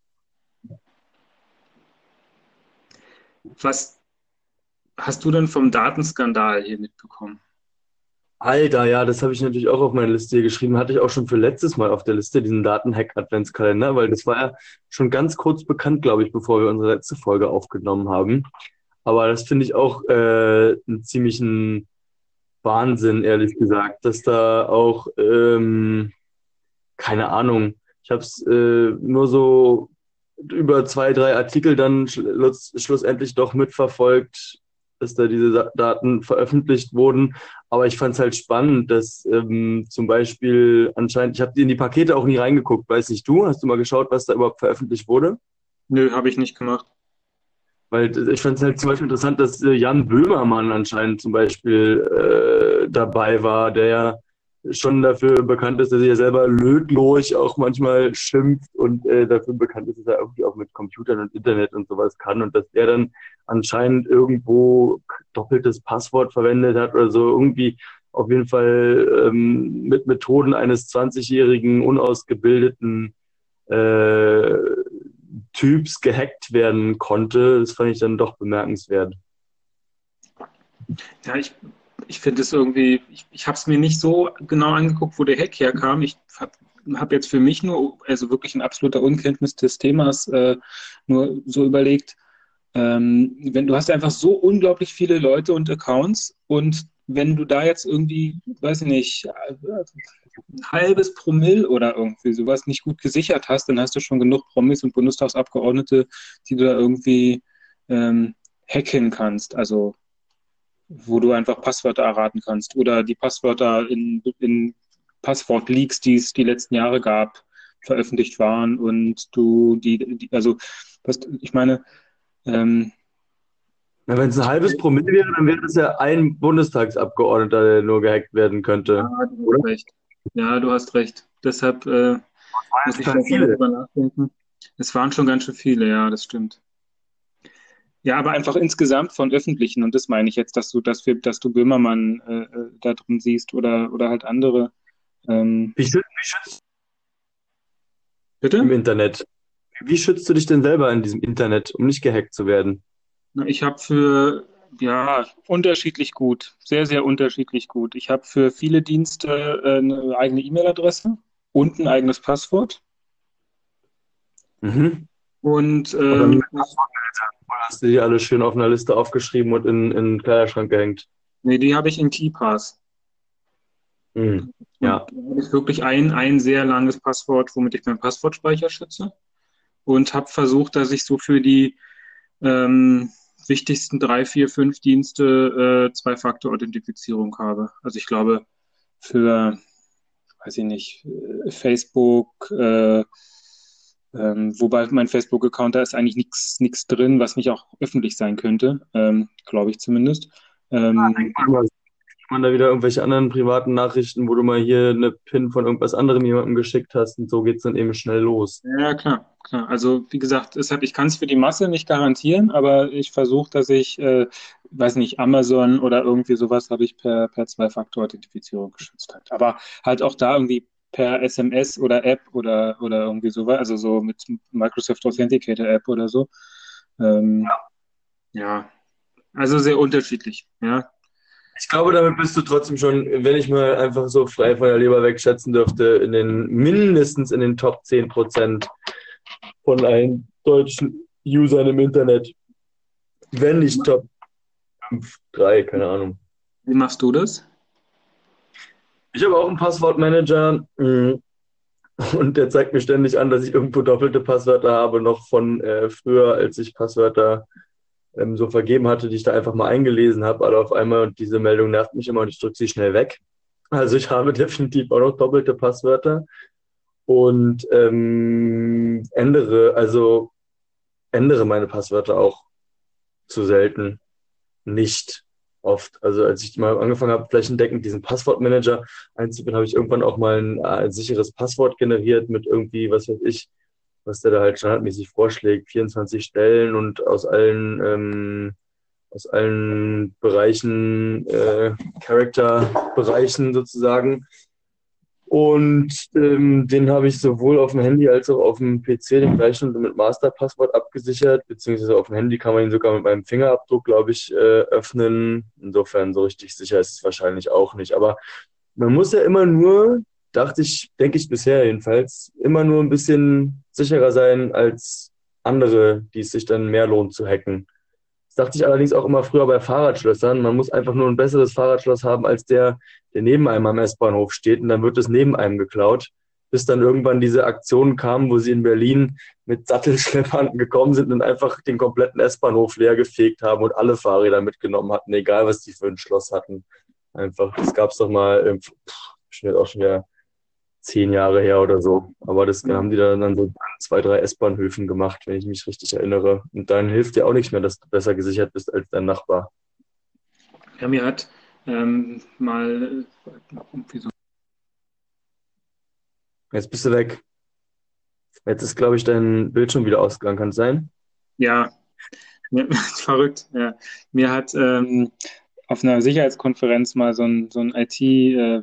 Was hast du denn vom Datenskandal hier mitbekommen? Alter, ja, das habe ich natürlich auch auf meine Liste hier geschrieben. Hatte ich auch schon für letztes Mal auf der Liste, diesen Datenhack-Adventskalender, weil das war ja schon ganz kurz bekannt, glaube ich, bevor wir unsere letzte Folge aufgenommen haben. Aber das finde ich auch äh, einen ziemlichen Wahnsinn, ehrlich gesagt, dass da auch, ähm, keine Ahnung, ich habe es äh, nur so über zwei, drei Artikel dann schluss, schlussendlich doch mitverfolgt, dass da diese Sa- Daten veröffentlicht wurden. Aber ich fand es halt spannend, dass ähm, zum Beispiel anscheinend, ich habe in die Pakete auch nie reingeguckt, weiß nicht du, hast du mal geschaut, was da überhaupt veröffentlicht wurde? Nö, habe ich nicht gemacht. Weil äh, ich fand es halt zum Beispiel interessant, dass äh, Jan Böhmermann anscheinend zum Beispiel äh, dabei war, der ja schon dafür bekannt ist, dass er ja selber lötlos auch manchmal schimpft und äh, dafür bekannt ist, dass er irgendwie auch mit Computern und Internet und sowas kann und dass er dann anscheinend irgendwo doppeltes Passwort verwendet hat oder so, irgendwie auf jeden Fall ähm, mit Methoden eines zwanzigjährigen unausgebildeten äh, Typs gehackt werden konnte. Das fand ich dann doch bemerkenswert. Ja, ich, ich finde es irgendwie, ich, ich habe es mir nicht so genau angeguckt, wo der Hack herkam. Ich habe hab jetzt für mich nur, also wirklich in absoluter Unkenntnis des Themas, äh, nur so überlegt, ähm, wenn du hast einfach so unglaublich viele Leute und Accounts und wenn du da jetzt irgendwie, weiß ich nicht, ein halbes Promille oder irgendwie sowas nicht gut gesichert hast, dann hast du schon genug Promis und Bundestagsabgeordnete, die du da irgendwie ähm, hacken kannst. Also wo du einfach Passwörter erraten kannst oder die Passwörter in, in Passwort-Leaks, die es die letzten Jahre gab, veröffentlicht waren und du die, die also was, ich meine, ähm, Ja, wenn es ein halbes Promille wäre, dann wäre das ja ein Bundestagsabgeordneter, der nur gehackt werden könnte. ja, du Oder? hast recht. Ja, du hast recht. Deshalb äh, muss ich total mal viele. darüber nachdenken. Es waren schon ganz schön viele, ja, das stimmt. Ja, aber einfach insgesamt von öffentlichen, und das meine ich jetzt, dass du, dass wir, dass du Böhmermann äh, äh, da drin siehst oder, oder halt andere. Ähm, Wie, schützt, wie schützt du im bitte? Internet? Wie schützt du dich denn selber in diesem Internet, um nicht gehackt zu werden? Na, ich habe für, ja, unterschiedlich gut, sehr, sehr unterschiedlich gut. Ich habe für viele Dienste äh, eine eigene E-Mail-Adresse und ein eigenes Passwort. Mhm. Und Und dann ähm, hast du die alle schön auf einer Liste aufgeschrieben und in, in den Kleiderschrank gehängt. nee, die habe ich in KeyPass. Hm. Ja. Und das ist wirklich ein, ein sehr langes Passwort, womit ich meinen Passwortspeicher schütze. Und habe versucht, dass ich so für die ähm, wichtigsten drei, vier, fünf Dienste äh, Zwei-Faktor-Authentifizierung habe. Also ich glaube, für, weiß ich nicht, äh, Facebook, äh, ähm, wobei mein Facebook-Account, da ist eigentlich nichts nichts drin, was nicht auch öffentlich sein könnte, ähm, glaube ich zumindest. Ähm, Man da wieder irgendwelche anderen privaten Nachrichten, wo du mal hier eine PIN von irgendwas anderem jemandem geschickt hast und so geht's dann eben schnell los. Ja, klar, klar. Also wie gesagt, es hat, ich kann es für die Masse nicht garantieren, aber ich versuche, dass ich, äh, weiß nicht, Amazon oder irgendwie sowas habe ich per, per Zwei-Faktor-Authentifizierung geschützt halt. Aber halt auch da irgendwie per S M S oder App oder, oder irgendwie sowas, also so mit Microsoft Authenticator App oder so. Ähm, ja, also sehr unterschiedlich, ja. Ich glaube, damit bist du trotzdem schon, wenn ich mal einfach so frei von der Leber wegschätzen dürfte, in den mindestens in den Top zehn Prozent von allen deutschen Usern im Internet. Wenn nicht Top fünf, drei, keine Ahnung. Wie machst du das? Ich habe auch einen Passwortmanager mh, und der zeigt mir ständig an, dass ich irgendwo doppelte Passwörter habe, noch von äh, früher, als ich Passwörter ähm, so vergeben hatte, die ich da einfach mal eingelesen habe, alle auf einmal und diese Meldung nervt mich immer und ich drücke sie schnell weg. Also ich habe definitiv auch noch doppelte Passwörter und ähm, ändere, also ändere meine Passwörter auch zu selten, nicht oft. Also als ich mal angefangen habe, flächendeckend diesen Passwortmanager einzubinden, habe ich irgendwann auch mal ein, ein sicheres Passwort generiert mit irgendwie, was weiß ich, was der da halt standardmäßig vorschlägt, vierundzwanzig Stellen und aus allen ähm, aus allen Bereichen, äh, Charakterbereichen sozusagen. Und ähm, den habe ich sowohl auf dem Handy als auch auf dem P C den gleichen mit Masterpasswort abgesichert, beziehungsweise auf dem Handy kann man ihn sogar mit meinem Fingerabdruck, glaube ich, äh, öffnen. Insofern so richtig sicher ist es wahrscheinlich auch nicht. Aber man muss ja immer nur, dachte ich, denke ich bisher jedenfalls, immer nur ein bisschen sicherer sein als andere, die es sich dann mehr lohnt zu hacken. Das dachte ich allerdings auch immer früher bei Fahrradschlössern. Man muss einfach nur ein besseres Fahrradschloss haben als der, der neben einem am S-Bahnhof steht und dann wird es neben einem geklaut. Bis dann irgendwann diese Aktionen kamen, wo sie in Berlin mit Sattelschleppern gekommen sind und einfach den kompletten S-Bahnhof leer gefegt haben und alle Fahrräder mitgenommen hatten, egal was die für ein Schloss hatten. Einfach, das gab es doch mal, ähm, pff, schon auch schon wieder zehn Jahre her oder so. Aber das haben die dann an so zwei, drei S-Bahnhöfen gemacht, wenn ich mich richtig erinnere. Und dann hilft dir auch nicht mehr, dass du besser gesichert bist als dein Nachbar. Ja, mir hat ähm, mal äh, irgendwie so Jetzt bist du weg. Jetzt ist, glaube ich, dein Bildschirm wieder ausgegangen. Kann es sein? Ja, mir, verrückt. Ja. Mir hat ähm, auf einer Sicherheitskonferenz mal so ein, so ein I T-Typ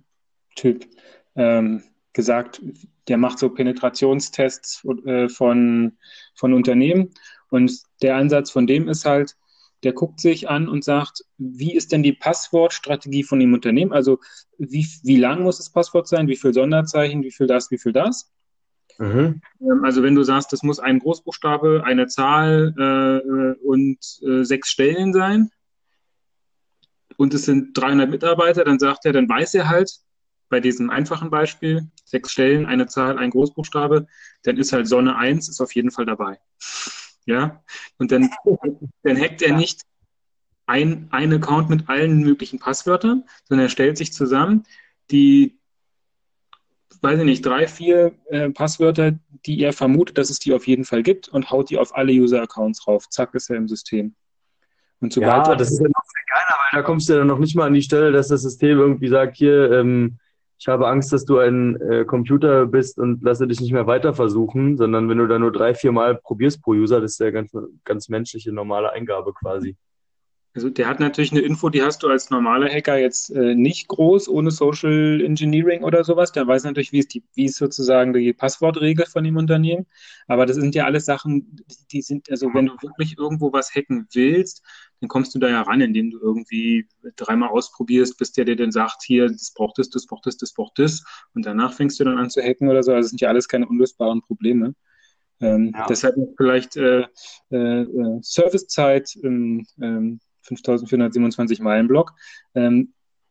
ähm, gesagt, der macht so Penetrationstests äh, von, von Unternehmen. Und der Ansatz von dem ist halt, der guckt sich an und sagt, wie ist denn die Passwortstrategie von dem Unternehmen? Also wie, wie lang muss das Passwort sein? Wie viel Sonderzeichen? Wie viel das? Wie viel das? Mhm. Also wenn du sagst, das muss ein Großbuchstabe, eine Zahl äh, und äh, sechs Stellen sein und es sind dreihundert Mitarbeiter, dann sagt er, dann weiß er halt, bei diesem einfachen Beispiel, sechs Stellen, eine Zahl, ein Großbuchstabe, dann ist halt Sonne eins, ist auf jeden Fall dabei. Ja, und dann, dann hackt er nicht ein, ein Account mit allen möglichen Passwörtern, sondern er stellt sich zusammen die, weiß ich nicht, drei, vier äh, Passwörter, die er vermutet, dass es die auf jeden Fall gibt und haut die auf alle User-Accounts rauf. Zack, ist er im System. Und sobald Ja, er, das ist ja noch viel geiler, weil da kommst du ja dann noch nicht mal an die Stelle, dass das System irgendwie sagt, hier, ähm, ich habe Angst, dass du ein äh, Computer bist und lasse dich nicht mehr weiter versuchen, sondern wenn du da nur drei, vier Mal probierst pro User, das ist ja ganz, ganz menschliche, normale Eingabe quasi. also der hat natürlich eine Info, die hast du als normaler Hacker jetzt äh, nicht groß, ohne Social Engineering oder sowas. Der weiß natürlich, wie ist die, wie ist sozusagen die Passwortregel von dem Unternehmen. Aber das sind ja alles Sachen, die sind, also wenn du wirklich irgendwo was hacken willst, dann kommst du da ja ran, indem du irgendwie dreimal ausprobierst, bis der dir dann sagt, hier, das braucht das, das braucht das, das braucht das. Und danach fängst du dann an zu hacken oder so. Also das sind ja alles keine unlösbaren Probleme. Ähm, Ja. Deshalb vielleicht äh, äh, Servicezeit im ähm, fünftausendvierhundertsiebenundzwanzig Meilen Block. Ähm,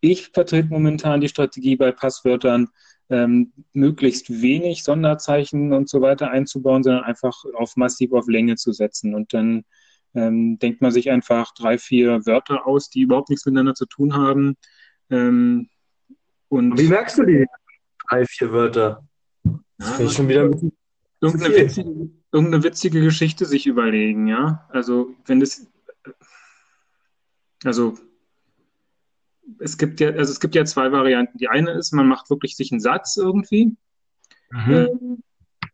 ich vertrete momentan die Strategie bei Passwörtern, ähm, möglichst wenig Sonderzeichen und so weiter einzubauen, sondern einfach auf massiv auf Länge zu setzen. Und dann ähm, denkt man sich einfach drei, vier Wörter aus, die überhaupt nichts miteinander zu tun haben. Ähm, Und wie und merkst du die drei, vier Wörter? Das ja, finde ich schon wieder ein bisschen zu irgendeine viel. witzige, irgendeine witzige Geschichte sich überlegen, ja. Also wenn das, also es gibt ja, also es gibt ja zwei Varianten. Die eine ist, man macht wirklich sich einen Satz irgendwie. Mhm. Ähm,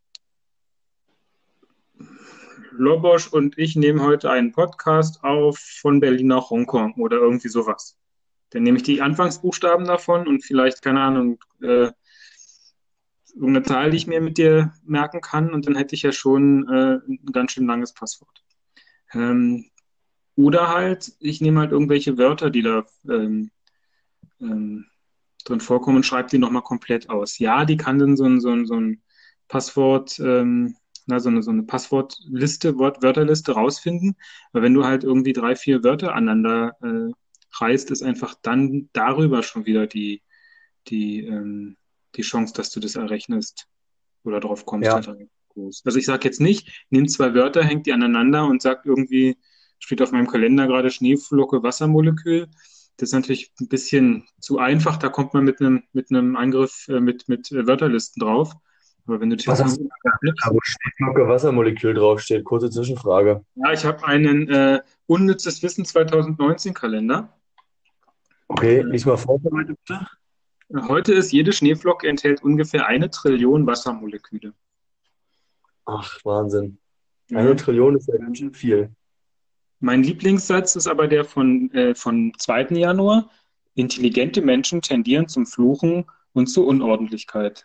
Lobosch und ich nehmen heute einen Podcast auf von Berlin nach Hongkong oder irgendwie sowas. Dann nehme ich die Anfangsbuchstaben davon und vielleicht, keine Ahnung, äh, irgendeine Zahl, die ich mir mit dir merken kann, und dann hätte ich ja schon äh, ein ganz schön langes Passwort. Ähm, oder halt, ich nehme halt irgendwelche Wörter, die da ähm, ähm, drin vorkommen, und schreibe die nochmal komplett aus. Ja, die kann dann so ein, so ein, so ein Passwort, ähm, na, so eine, so eine Passwortliste, Wort, Wörterliste rausfinden. Aber wenn du halt irgendwie drei, vier Wörter aneinander äh, reißt, ist einfach dann darüber schon wieder die, die, ähm, die Chance, dass du das errechnest oder drauf kommst, Ja. halt relativ groß. Also ich sage jetzt nicht, nimm zwei Wörter, hängt die aneinander und sag irgendwie, steht auf meinem Kalender gerade Schneeflocke, Wassermolekül. Das ist natürlich ein bisschen zu einfach, da kommt man mit einem mit einem Angriff äh, mit, mit äh, Wörterlisten drauf. Aber wenn du das Was jetzt hast du irgendwie da, knippst, wo Schneeflocke Wassermolekül draufsteht? Kurze Zwischenfrage. ja, ich habe einen äh, unnützes Wissen zwanzig neunzehn Kalender. Okay, lies mal vor für heute bitte. Heute ist, jede Schneeflocke enthält ungefähr eine Trillion Wassermoleküle. Ach, Wahnsinn. Ja. Eine Trillion ist ja ganz schön viel. Mein Lieblingssatz ist aber der von, äh, von zweiten Januar. Intelligente Menschen tendieren zum Fluchen und zur Unordentlichkeit.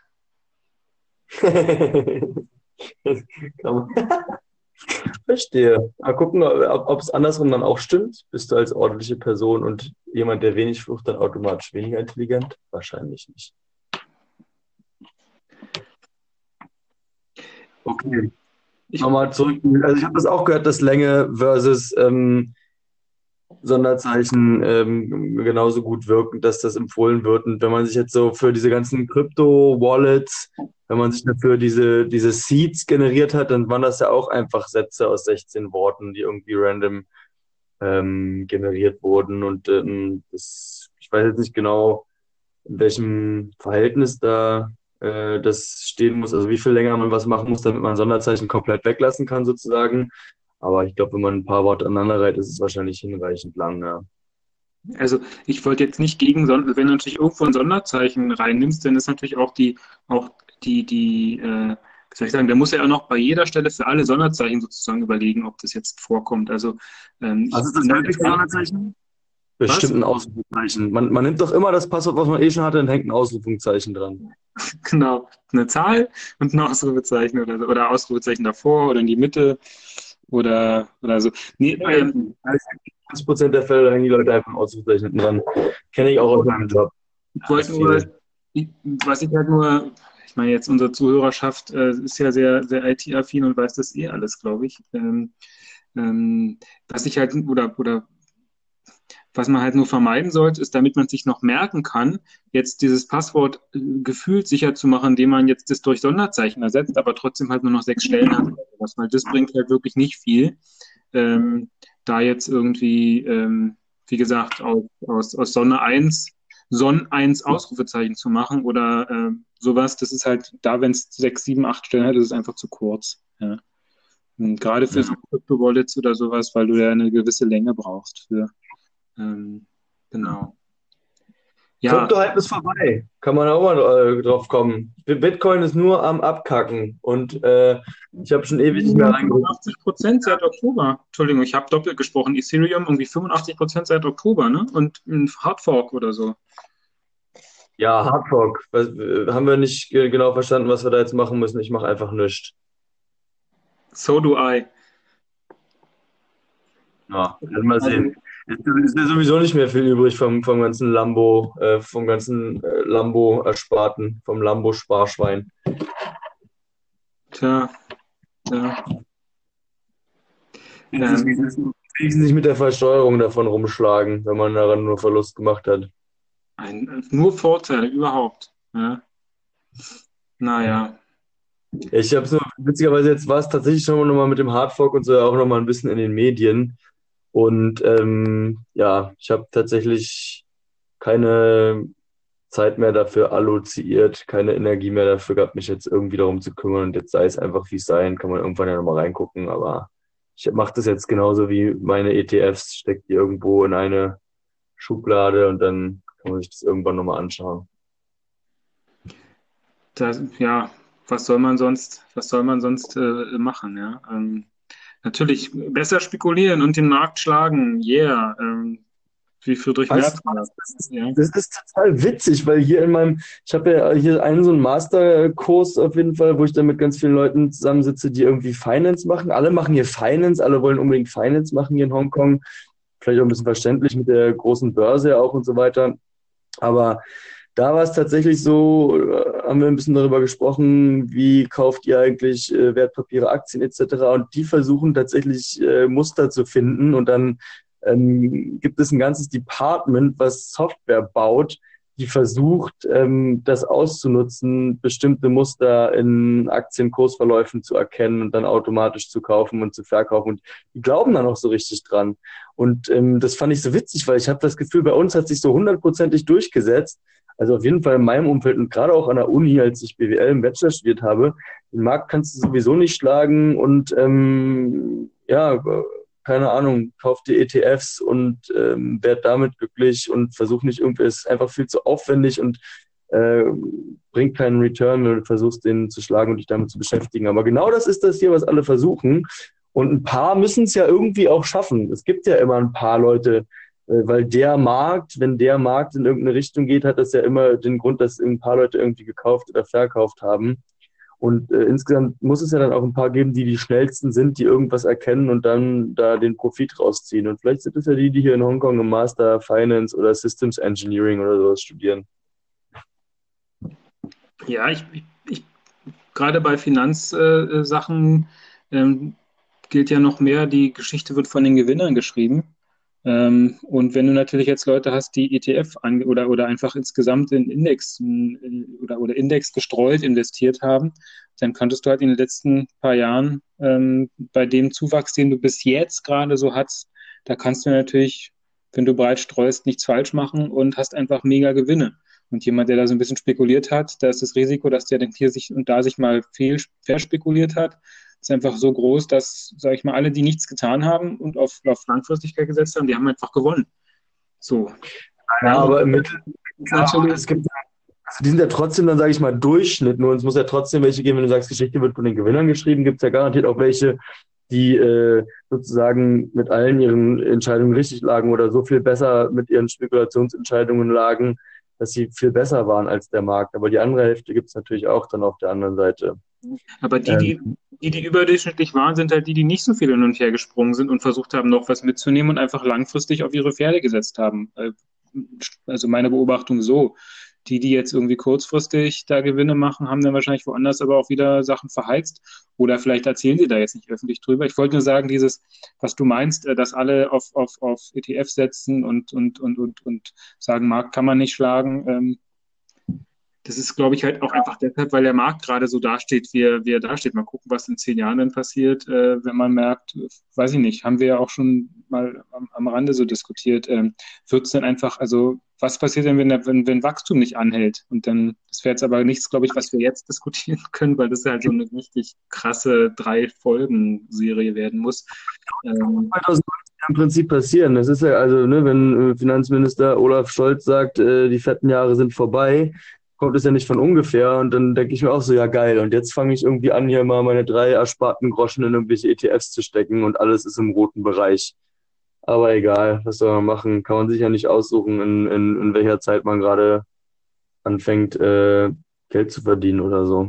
Das kann man. Verstehe. Mal gucken, ob ob es andersrum dann auch stimmt. Bist du als ordentliche Person und jemand, der wenig flucht, dann automatisch weniger intelligent? Wahrscheinlich nicht. Okay. Ich, Nochmal zurück. Also ich habe das auch gehört, dass Länge versus ähm, Sonderzeichen ähm, genauso gut wirken, dass das empfohlen wird. Und wenn man sich jetzt so für diese ganzen Krypto-Wallets, wenn man sich dafür diese, diese Seeds generiert hat, dann waren das ja auch einfach Sätze aus sechzehn Worten, die irgendwie random ähm, generiert wurden. Und ähm, das, ich weiß jetzt nicht genau, in welchem Verhältnis da äh, das stehen muss, also wie viel länger man was machen muss, damit man Sonderzeichen komplett weglassen kann, sozusagen. Aber ich glaube, wenn man ein paar Worte aneinander reiht, ist es wahrscheinlich hinreichend lang, ja. also ich wollte jetzt nicht gegen, Son- wenn du natürlich irgendwo ein Sonderzeichen reinnimmst, dann ist natürlich auch die, auch die, die, äh, wie soll ich sagen, der muss ja auch noch bei jeder Stelle für alle Sonderzeichen sozusagen überlegen, ob das jetzt vorkommt. Also ähm, Was ist das ich, häufigste Sonderzeichen? Bestimmt ein Ausrufungszeichen. Man, man nimmt doch immer das Passwort, was man eh schon hatte, und hängt ein Ausrufungszeichen dran. Genau, eine Zahl und ein Ausrufezeichen oder so, oder Ausrufezeichen davor oder in die Mitte oder, oder so. Nee, ähm, achtzig Prozent der Fälle hängen die Leute einfach ein Ausrufezeichen hinten dran. Kenne ich auch aus meinem Job. ich wollte nur, ich, was ich halt nur, ich meine jetzt unsere Zuhörerschaft äh, ist ja sehr, sehr I T-affin und weiß das eh alles, glaube ich. Ähm, ähm, was ich halt, oder, oder was man halt nur vermeiden sollte, ist, damit man sich noch merken kann, jetzt dieses Passwort äh, gefühlt sicher zu machen, indem man jetzt das durch Sonderzeichen ersetzt, aber trotzdem halt nur noch sechs Stellen hat. Was, weil das bringt halt wirklich nicht viel. Ähm, da jetzt irgendwie, ähm, wie gesagt, aus, aus, aus Sonne eins Sonn eins Ausrufezeichen zu machen oder ähm, sowas, das ist halt, da wenn es sechs, sieben, acht Stellen hat, ist es einfach zu kurz. Ja. Und gerade für so Crypto-Wallets oder sowas, weil du ja eine gewisse Länge brauchst für. Ähm, genau. Ja, Krypto-Hype ist vorbei. Kann man auch mal äh, drauf kommen. Bitcoin ist nur am Abkacken. Und äh, ich habe schon ewig nicht mehr reingeguckt. fünfundachtzig Prozent seit Oktober. Entschuldigung, ich habe doppelt gesprochen. Ethereum irgendwie fünfundachtzig Prozent seit Oktober, ne? Und ein Hardfork oder so. Ja, Hardfork. Was, äh, haben wir nicht ge- genau verstanden, was wir da jetzt machen müssen. Ich mache einfach nichts. So do I. Ja, werden wir sehen. Es ist ja sowieso nicht mehr viel übrig vom, vom ganzen Lambo, äh, vom ganzen äh, Lambo-Ersparten, vom Lambo-Sparschwein. Tja, ja. Ähm, Wenigstens nicht mit der Versteuerung davon rumschlagen, wenn man daran nur Verlust gemacht hat. Ein, nur Vorteile überhaupt. Ja. Naja. Ich habe so, witzigerweise jetzt war es tatsächlich schon noch mal mit dem Hardfork und so auch noch mal ein bisschen in den Medien. Und ähm, ja, ich habe tatsächlich keine Zeit mehr dafür alloziert, keine Energie mehr dafür gehabt, mich jetzt irgendwie darum zu kümmern. Und jetzt sei es einfach, wie es sein, kann man irgendwann ja nochmal reingucken. Aber ich mache das jetzt genauso wie meine E T Fs, stecke die irgendwo in eine Schublade und dann kann man sich das irgendwann nochmal anschauen. Das, ja, was soll man sonst, was soll man sonst äh, machen, ja? Ähm, natürlich besser spekulieren und den Markt schlagen, yeah. Ähm, wie Friedrich Weißt Merz. du was? Das ist, Ja. das ist total witzig, weil hier in meinem, ich habe ja hier einen so einen Masterkurs auf jeden Fall, wo ich dann mit ganz vielen Leuten zusammensitze, die irgendwie Finance machen. Alle machen hier Finance, alle wollen unbedingt Finance machen hier in Hongkong. Vielleicht auch ein bisschen verständlich mit der großen Börse auch und so weiter. Aber da war es tatsächlich so, äh, haben wir ein bisschen darüber gesprochen, wie kauft ihr eigentlich äh, Wertpapiere, Aktien et cetera. Und die versuchen tatsächlich äh, Muster zu finden. Und dann ähm, gibt es ein ganzes Department, was Software baut, die versucht, ähm, das auszunutzen, bestimmte Muster in Aktienkursverläufen zu erkennen und dann automatisch zu kaufen und zu verkaufen. Und die glauben dann auch so richtig dran. Und ähm, das fand ich so witzig, weil ich habe das Gefühl, bei uns hat sich so hundertprozentig durchgesetzt. Also auf jeden Fall in meinem Umfeld und gerade auch an der Uni, als ich B W L im Bachelor studiert habe, den Markt kannst du sowieso nicht schlagen und ähm, ja, keine Ahnung, kauf dir E T Fs und ähm, werd damit glücklich und versuch nicht irgendwie, es ist einfach viel zu aufwendig und äh, bringt keinen Return, wenn du versuchst, den zu schlagen und dich damit zu beschäftigen. Aber genau das ist das hier, was alle versuchen. Und ein paar müssen es ja irgendwie auch schaffen. Es gibt ja immer ein paar Leute, weil der Markt, wenn der Markt in irgendeine Richtung geht, hat das ja immer den Grund, dass ein paar Leute irgendwie gekauft oder verkauft haben. Und äh, insgesamt muss es ja dann auch ein paar geben, die die schnellsten sind, die irgendwas erkennen und dann da den Profit rausziehen. Und vielleicht sind es ja die, die hier in Hongkong im Master Finance oder Systems Engineering oder sowas studieren. Ja, ich, ich, ich gerade bei Finanzsachen äh, ähm, gilt ja noch mehr, die Geschichte wird von den Gewinnern geschrieben. Ähm, und wenn du natürlich jetzt Leute hast, die E T F an, oder, oder einfach insgesamt in Index äh, oder, oder Index gestreut investiert haben, dann könntest du halt in den letzten paar Jahren ähm, bei dem Zuwachs, den du bis jetzt gerade so hast, da kannst du natürlich, wenn du breit streust, nichts falsch machen und hast einfach mega Gewinne. Und jemand, der da so ein bisschen spekuliert hat, da ist das Risiko, dass der dann hier sich und da sich mal fehl verspekuliert hat, ist einfach so groß, dass, sage ich mal, alle, die nichts getan haben und auf, auf Langfristigkeit gesetzt haben, die haben einfach gewonnen. So. Ja, aber im Mittel, klar, es gibt, also die sind ja trotzdem dann, sage ich mal, Durchschnitt, nur es muss ja trotzdem welche geben, wenn du sagst, Geschichte wird von den Gewinnern geschrieben, gibt es ja garantiert auch welche, die äh, sozusagen mit allen ihren Entscheidungen richtig lagen oder so viel besser mit ihren Spekulationsentscheidungen lagen, dass sie viel besser waren als der Markt. Aber die andere Hälfte gibt es natürlich auch dann auf der anderen Seite. Aber die, die, die, die überdurchschnittlich waren, sind halt die, die nicht so viel hin und her gesprungen sind und versucht haben, noch was mitzunehmen und einfach langfristig auf ihre Pferde gesetzt haben. Also meine Beobachtung so. Die, die jetzt irgendwie kurzfristig da Gewinne machen, haben dann wahrscheinlich woanders aber auch wieder Sachen verheizt. Oder vielleicht erzählen sie da jetzt nicht öffentlich drüber. Ich wollte nur sagen, dieses, was du meinst, dass alle auf, auf, auf E T F setzen und, und, und, und, und sagen, Markt kann man nicht schlagen. Ähm, das ist, glaube ich, halt auch einfach deshalb, weil der Markt gerade so dasteht, wie er, wie er dasteht. Mal gucken, was in zehn Jahren dann passiert, äh, wenn man merkt, weiß ich nicht, haben wir ja auch schon mal am, am Rande so diskutiert, ähm, wird es dann einfach, also was passiert denn, wenn, der, wenn, wenn Wachstum nicht anhält? Und dann, das wäre jetzt aber nichts, glaube ich, was wir jetzt diskutieren können, weil das halt so eine richtig krasse Drei-Folgen-Serie werden muss. Ähm, im Prinzip passieren. Das ist ja also, ne, wenn Finanzminister Olaf Scholz sagt, äh, die fetten Jahre sind vorbei, kommt es ja nicht von ungefähr und dann denke ich mir auch so, ja geil, und jetzt fange ich irgendwie an, hier mal meine drei ersparten Groschen in irgendwelche E T Fs zu stecken und alles ist im roten Bereich. Aber egal, was soll man machen? Kann man sich ja nicht aussuchen, in, in, in welcher Zeit man gerade anfängt, äh, Geld zu verdienen oder so.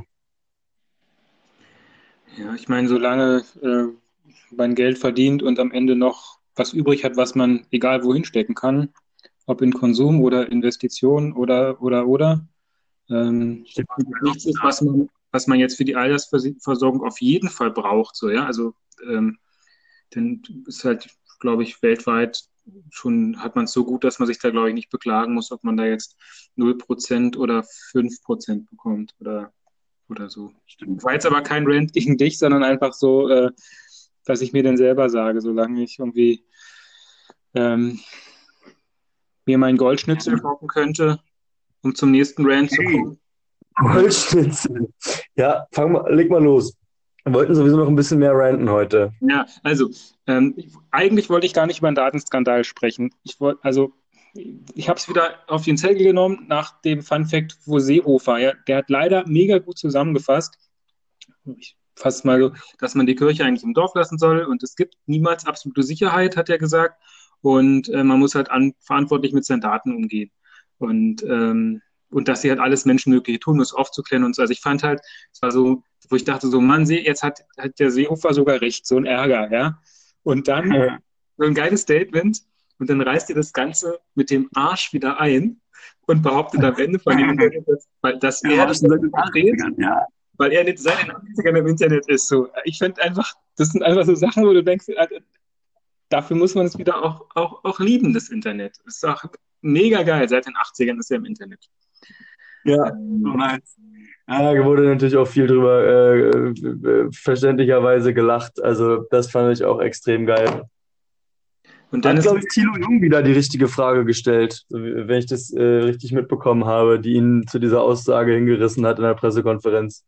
Ja, ich meine, solange äh, man Geld verdient und am Ende noch was übrig hat, was man egal wohin stecken kann, ob in Konsum oder Investitionen oder, oder, oder, ähm, nichts ist, was man, was man jetzt für die Altersversorgung auf jeden Fall braucht, so, ja, also, ähm, denn ist halt, glaube ich, weltweit schon hat man es so gut, dass man sich da, glaube ich, nicht beklagen muss, ob man da jetzt null Prozent oder fünf Prozent bekommt oder, oder so. Stimmt. War jetzt aber kein Rant gegen dich, sondern einfach so, äh, was ich mir denn selber sage, solange ich irgendwie ähm, mir meinen Goldschnitzel kaufen könnte, um zum nächsten Rant zu kommen. Goldschnitzel. Ja, fang mal, leg mal los. Wir wollten sowieso noch ein bisschen mehr ranten heute. Ja, also ähm, ich, eigentlich wollte ich gar nicht über einen Datenskandal sprechen. Ich wollte, also ich habe es wieder auf den Zettel genommen nach dem Funfact, wo Seehofer, ja, der hat leider mega gut zusammengefasst. Ich fasse mal so, dass man die Kirche eigentlich im Dorf lassen soll und es gibt niemals absolute Sicherheit, hat er gesagt. Und äh, man muss halt an, verantwortlich mit seinen Daten umgehen. Und, ähm, und dass sie halt alles Menschenmögliche tun, muss aufzuklären und so. Also ich fand halt, es war so, wo ich dachte so, Mann, jetzt hat, hat der Seehofer sogar recht, so ein Ärger, ja. Und dann Ja. so ein geiles Statement und dann reißt ihr das Ganze mit dem Arsch wieder ein und behauptet am Ende von dem Internet, dass, weil, dass er das versteht, Ja. weil er nicht seit den achtzigern im Internet ist. So. Ich finde einfach, das sind einfach so Sachen, wo du denkst, Alter, dafür muss man es wieder auch, auch, auch lieben, das Internet. Das ist auch mega geil. Seit den achtzigern ist er im Internet. Ja, So nice. ja, da wurde natürlich auch viel drüber äh, äh, verständlicherweise gelacht. Also das fand ich auch extrem geil. Und dann Hat, ist glaube ich, Thilo Jung wieder die richtige Frage gestellt, so wie- wenn ich das äh, richtig mitbekommen habe, die ihn zu dieser Aussage hingerissen hat in der Pressekonferenz.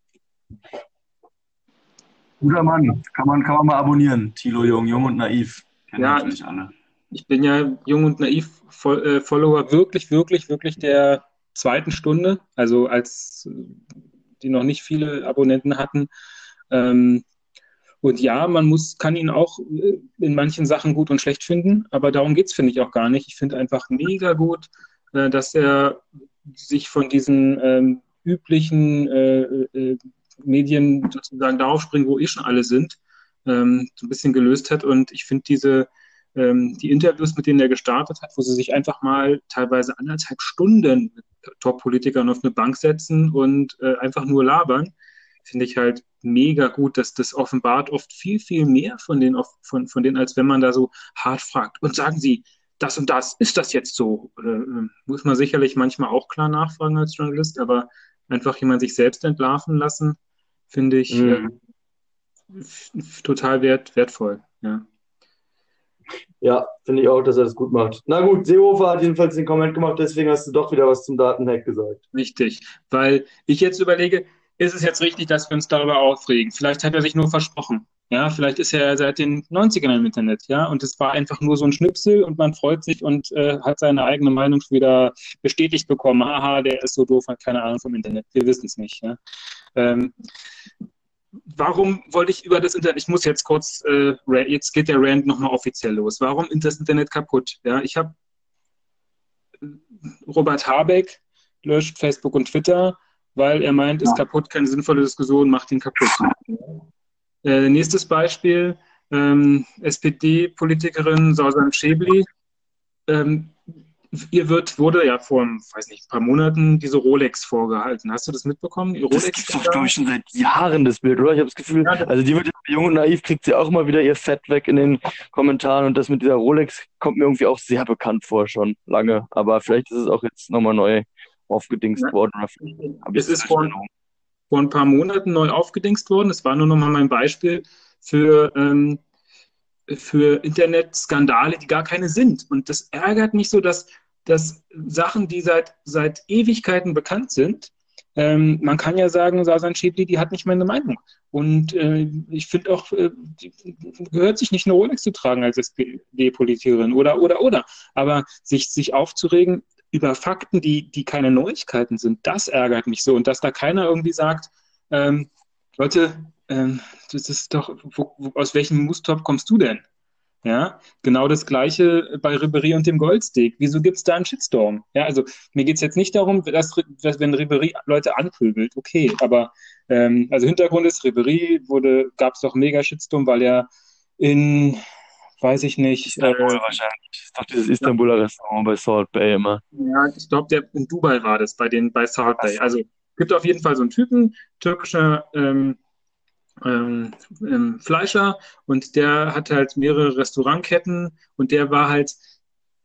Guter Mann. Kann man, kann man mal abonnieren. Thilo Jung, Jung und Naiv. Kennen Ja. natürlich alle. ich bin ja jung und naiv Fol- äh, Follower wirklich, wirklich, wirklich der zweiten Stunde, also als äh, die noch nicht viele Abonnenten hatten. Ähm, und ja, man muss, kann ihn auch äh, in manchen Sachen gut und schlecht finden, aber darum geht's, finde ich, auch gar nicht. Ich finde einfach mega gut, äh, dass er sich von diesen ähm, üblichen äh, äh, Medien sozusagen darauf springen, wo eh schon alle sind, ähm, so ein bisschen gelöst hat. Und ich finde diese ähm, die Interviews, mit denen er gestartet hat, wo sie sich einfach mal teilweise anderthalb Stunden mit Top-Politikern auf eine Bank setzen und äh, einfach nur labern, finde ich halt mega gut, dass das offenbart oft viel, viel mehr von denen, von, von denen, als wenn man da so hart fragt. Und sagen Sie, das und das, ist das jetzt so? Äh, muss man sicherlich manchmal auch klar nachfragen als Journalist, aber einfach jemand sich selbst entlarven lassen, finde ich Mhm. äh, f- f- total wert, wertvoll. Ja. Ja, finde ich auch, dass er das gut macht. Na gut, Seehofer hat jedenfalls den Comment gemacht, deswegen hast du doch wieder was zum Datenhack gesagt. Richtig, weil ich jetzt überlege, ist es jetzt richtig, dass wir uns darüber aufregen? Vielleicht hat er sich nur versprochen. Ja, vielleicht ist er seit den neunzigern im Internet, ja, und es war einfach nur so ein Schnipsel und man freut sich und äh, hat seine eigene Meinung wieder bestätigt bekommen. Haha, der ist so doof, hat keine Ahnung vom Internet. Wir wissen es nicht, ja. Ähm, warum wollte ich über das Internet, ich muss jetzt kurz, äh, ra- jetzt geht der Rant nochmal offiziell los. Warum ist das Internet kaputt? Ja, ich habe Robert Habeck löscht Facebook und Twitter, weil er meint, ist kaputt, keine sinnvolle Diskussion, macht ihn kaputt. Äh, nächstes Beispiel, ähm, S P D-Politikerin Sausan Schäbli. Ähm, ihr wird, wurde ja vor, weiß nicht, ein paar Monaten diese Rolex vorgehalten. Hast du das mitbekommen? Die Das Rolex gibt doch, glaube ich, schon seit Jahren, das Bild, oder? Ich habe das Gefühl, Ja, das- also die wird jetzt Jung und Naiv, kriegt sie auch mal wieder ihr Fett weg in den Kommentaren und das mit dieser Rolex kommt mir irgendwie auch sehr bekannt vor, schon lange. Aber vielleicht ist es auch jetzt nochmal neu aufgedingst Ja. worden. Oder vielleicht habe ich Es ist falsch vor, in Erinnerung. vor ein paar Monaten neu aufgedingst worden. Es war nur noch mal mein Beispiel für, ähm, für Internetskandale, die gar keine sind. Und das ärgert mich so, dass, dass Sachen, die seit, seit Ewigkeiten bekannt sind, ähm, man kann ja sagen, Sasan Schäbli, die hat nicht meine Meinung. Und äh, ich finde auch, äh, die, gehört sich nicht eine Rolex zu tragen als S P D-Politikerin oder, oder, oder. Aber sich, sich aufzuregen über Fakten, die, die keine Neuigkeiten sind, das ärgert mich so. Und dass da keiner irgendwie sagt, ähm, Leute, ähm, das ist doch, wo, wo, aus welchem Moostop kommst du denn? Ja, genau das Gleiche bei Ribéry und dem Goldsteak. Wieso gibt es da einen Shitstorm? Ja, also mir geht es jetzt nicht darum, dass, dass wenn Ribéry Leute anpöbelt, okay, aber ähm, also Hintergrund ist, Ribéry wurde, gab es doch einen mega Shitstorm, weil er in, weiß ich nicht, Istanbul äh, wahrscheinlich. Das ist doch dieses Istanbuler Restaurant bei Salt Bay immer. ja, ich glaube, der in Dubai war das, bei den bei Salt Bay. Also gibt auf jeden Fall so einen Typen, türkischer ähm, ähm, ähm, Fleischer und der hat halt mehrere Restaurantketten und der war halt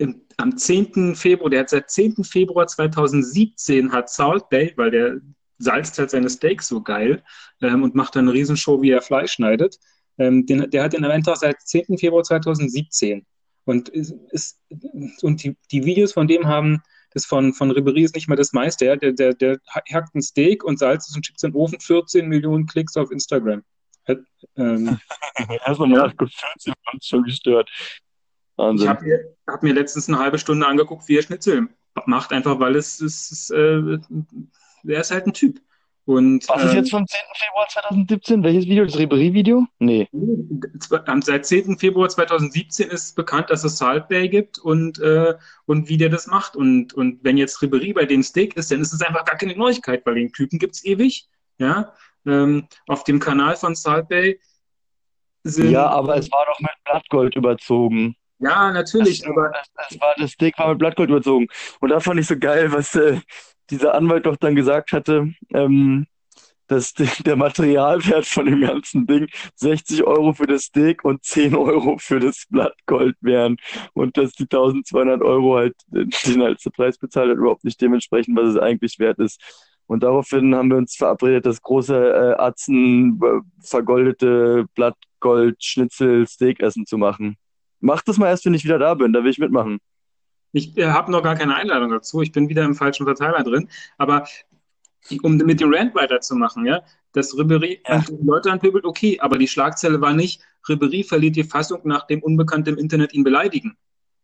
im, am zehnten Februar, der hat seit zehnten Februar zweitausendsiebzehn hat Salt Bay, weil der salzt halt seine Steaks so geil ähm, und macht dann eine Riesenshow, wie er Fleisch schneidet. Ähm, den, der hat den einfach seit zehnten Februar zweitausendsiebzehn. Und, ist, ist, und die, die Videos von dem haben, das von, von Ribéry ist nicht mal das meiste. Ja? Der, der, der hackt ein Steak und salzt es und schickt es in den Ofen. vierzehn Millionen Klicks auf Instagram. Hat, ähm, Erstmal mal nachgeguckt, vierzehn war uns schon gestört. ich Wahnsinn. habe mir, hab mir letztens eine halbe Stunde angeguckt, wie er Schnitzel macht, einfach weil es, es, es äh, er ist halt ein Typ. Und Was ist ähm, jetzt vom zehnten Februar zweitausendsiebzehn? Welches Video? Das Ribéry-Video? Nee. Seit zehnten Februar zweitausendsiebzehn ist bekannt, dass es Salt Bay gibt und, äh, und wie der das macht. Und, und wenn jetzt Ribéry bei dem Steak ist, dann ist es einfach gar keine Neuigkeit, weil den Typen gibt es ewig. Ja? Ähm, auf dem Kanal von Salt Bay sind. Ja, aber es war doch mit Blattgold überzogen. Ja, natürlich, Das, aber das, das, war, das Steak war mit Blattgold überzogen. Und da fand ich so geil, was äh, dieser Anwalt doch dann gesagt hatte, ähm, dass die, der Materialwert von dem ganzen Ding sechzig Euro für das Steak und zehn Euro für das Blattgold wären. Und dass die eintausendzweihundert Euro halt äh, den als Preis bezahlt hat, überhaupt nicht dementsprechend, was es eigentlich wert ist. Und daraufhin haben wir uns verabredet, das große äh, Atzen äh, vergoldete Blattgold-Schnitzel-Steak-Essen zu machen. Mach das mal erst, wenn ich wieder da bin, da will ich mitmachen. ich äh, habe noch gar keine Einladung dazu. Ich bin wieder im falschen Verteiler drin. Aber um mit dem Rant weiterzumachen, ja, dass Ribéry Ja. die Leute anpöbelt, okay, aber die Schlagzeile war nicht, Ribéry verliert die Fassung, nachdem Unbekannte im Internet ihn beleidigen.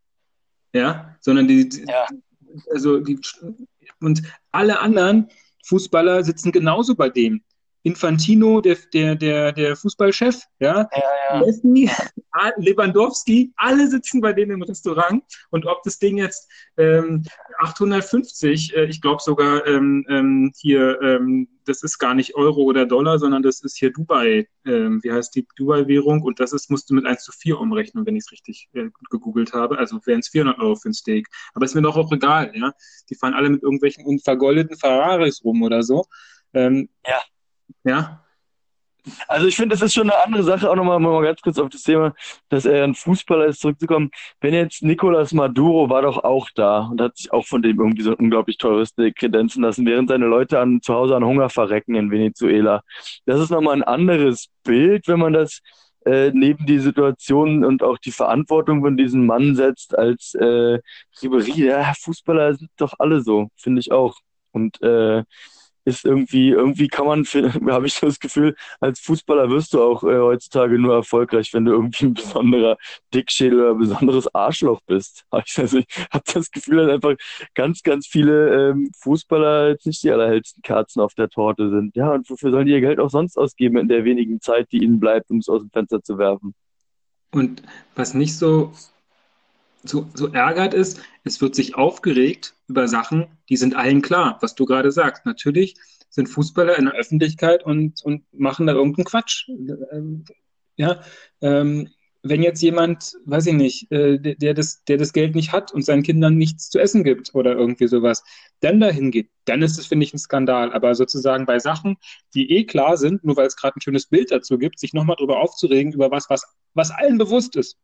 Ja, sondern die, die Ja. also die, und alle anderen Fußballer sitzen genauso bei dem. Infantino, der, der, der, der Fußballchef, ja, Ja, ja. Messi, Lewandowski, alle sitzen bei denen im Restaurant und ob das Ding jetzt ähm, achthundertfünfzig, äh, ich glaube sogar ähm, ähm, hier, ähm, das ist gar nicht Euro oder Dollar, sondern das ist hier Dubai, ähm, wie heißt die Dubai-Währung und das ist, musst du mit eins zu vier umrechnen, wenn ich es richtig äh, gegoogelt habe, also wären es vierhundert Euro für ein Steak, aber ist mir doch auch egal, ja, die fahren alle mit irgendwelchen vergoldeten Ferraris rum oder so, ähm, Ja. ja, Also ich finde, das ist schon eine andere Sache, auch nochmal mal ganz kurz auf das Thema, dass er ein Fußballer ist, zurückzukommen. Wenn jetzt Nicolas Maduro war doch auch da und hat sich auch von dem irgendwie so ein unglaublich teures Steak kredenzen lassen, während seine Leute an, zu Hause an Hunger verrecken in Venezuela. Das ist nochmal ein anderes Bild, wenn man das äh, neben die Situation und auch die Verantwortung von diesem Mann setzt, als äh, Ribéry. Ja, Fußballer sind doch alle so, finde ich auch. Und äh, ist irgendwie, irgendwie kann man, habe ich so das Gefühl, als Fußballer wirst du auch äh, heutzutage nur erfolgreich, wenn du irgendwie ein besonderer Dickschädel oder ein besonderes Arschloch bist. Also ich habe das Gefühl, dass einfach ganz, ganz viele ähm, Fußballer jetzt nicht die allerhellsten Kerzen auf der Torte sind. Ja, und wofür sollen die ihr Geld auch sonst ausgeben in der wenigen Zeit, die ihnen bleibt, um es aus dem Fenster zu werfen? und was nicht so so, so ärgert ist, es wird sich aufgeregt über Sachen, die sind allen klar, was du gerade sagst. Natürlich sind Fußballer in der Öffentlichkeit und, und machen da irgendeinen Quatsch. Ähm, Ja, ähm, wenn jetzt jemand, weiß ich nicht, äh, der, der das, der das Geld nicht hat und seinen Kindern nichts zu essen gibt oder irgendwie sowas, dann dahin geht, dann ist es, finde ich, ein Skandal. Aber sozusagen bei Sachen, die eh klar sind, nur weil es gerade ein schönes Bild dazu gibt, sich nochmal drüber aufzuregen, über was, was, was allen bewusst ist.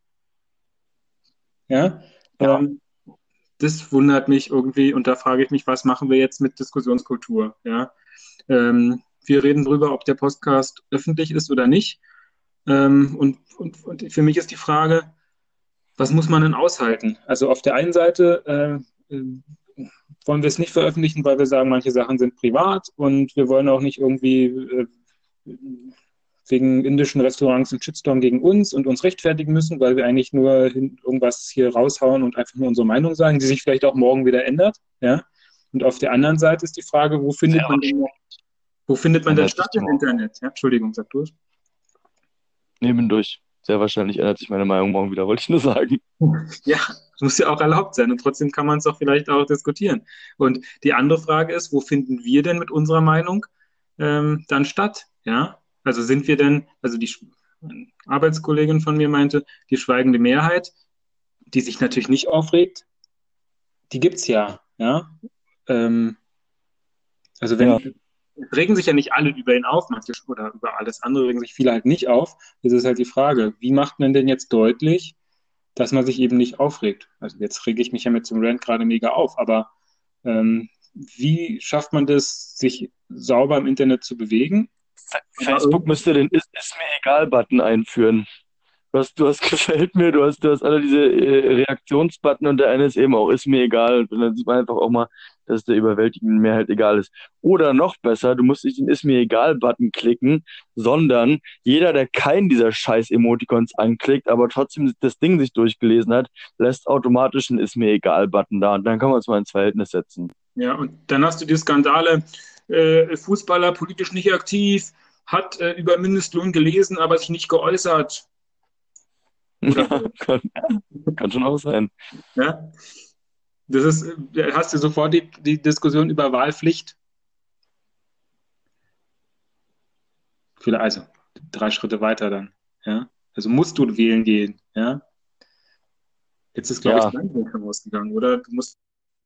Ja, Ja. ähm, das wundert mich irgendwie und da frage ich mich, was machen wir jetzt mit Diskussionskultur? Ja, ähm, wir reden drüber, ob der Podcast öffentlich ist oder nicht. Ähm, und, und, und für mich ist die Frage, was muss man denn aushalten? Also auf der einen Seite äh, äh, wollen wir es nicht veröffentlichen, weil wir sagen, manche Sachen sind privat und wir wollen auch nicht irgendwie äh, wegen indischen Restaurants einen Shitstorm gegen uns und uns rechtfertigen müssen, weil wir eigentlich nur hin, irgendwas hier raushauen und einfach nur unsere Meinung sagen, die sich vielleicht auch morgen wieder ändert. Ja? Und auf der anderen Seite ist die Frage, wo findet Sehr man denn, wo findet man denn Ändert sich statt im morgen. Internet? Ja, Entschuldigung, sag du es. Nebendurch. Sehr wahrscheinlich ändert sich meine Meinung morgen wieder, wollte ich nur sagen. Ja, das muss ja auch erlaubt sein und trotzdem kann man es doch vielleicht auch diskutieren. Und die andere Frage ist, wo finden wir denn mit unserer Meinung ähm, dann statt? Ja, also sind wir denn, also die Sch- eine Arbeitskollegin von mir meinte, die schweigende Mehrheit, die sich natürlich nicht aufregt, die gibt's ja. Ja, ähm, also wenn Ja. es regen sich ja nicht alle über ihn auf, manche oder über alles andere regen sich viele halt nicht auf. Das ist halt die Frage, wie macht man denn jetzt deutlich, dass man sich eben nicht aufregt. Also jetzt rege ich mich ja mit zum Rant gerade mega auf, aber ähm, wie schafft man das, sich sauber im Internet zu bewegen? Facebook müsste den Ist, ist mir egal Button einführen. Du hast, du hast gefällt mir, du hast, du hast alle diese äh, Reaktionsbutton und der eine ist eben auch ist mir egal. Und dann sieht man einfach auch mal, dass es der überwältigenden Mehrheit egal ist. Oder noch besser, du musst nicht den ist mir egal Button klicken, sondern jeder, der keinen dieser scheiß Emoticons anklickt, aber trotzdem das Ding sich durchgelesen hat, lässt automatisch einen ist mir egal Button da. Und dann kann man es mal ins Verhältnis setzen. Ja, und dann hast du die Skandale, äh, Fußballer politisch nicht aktiv, hat äh, über Mindestlohn gelesen, aber sich nicht geäußert. Ja, kann, kann schon auch sein. Ja? Das ist, äh, hast du sofort die, die Diskussion über Wahlpflicht. Vielleicht, also drei Schritte weiter dann. Ja? Also musst du wählen gehen. Ja? Jetzt ist, glaube Ja. ich, dein Weg rausgegangen, oder? Du musst.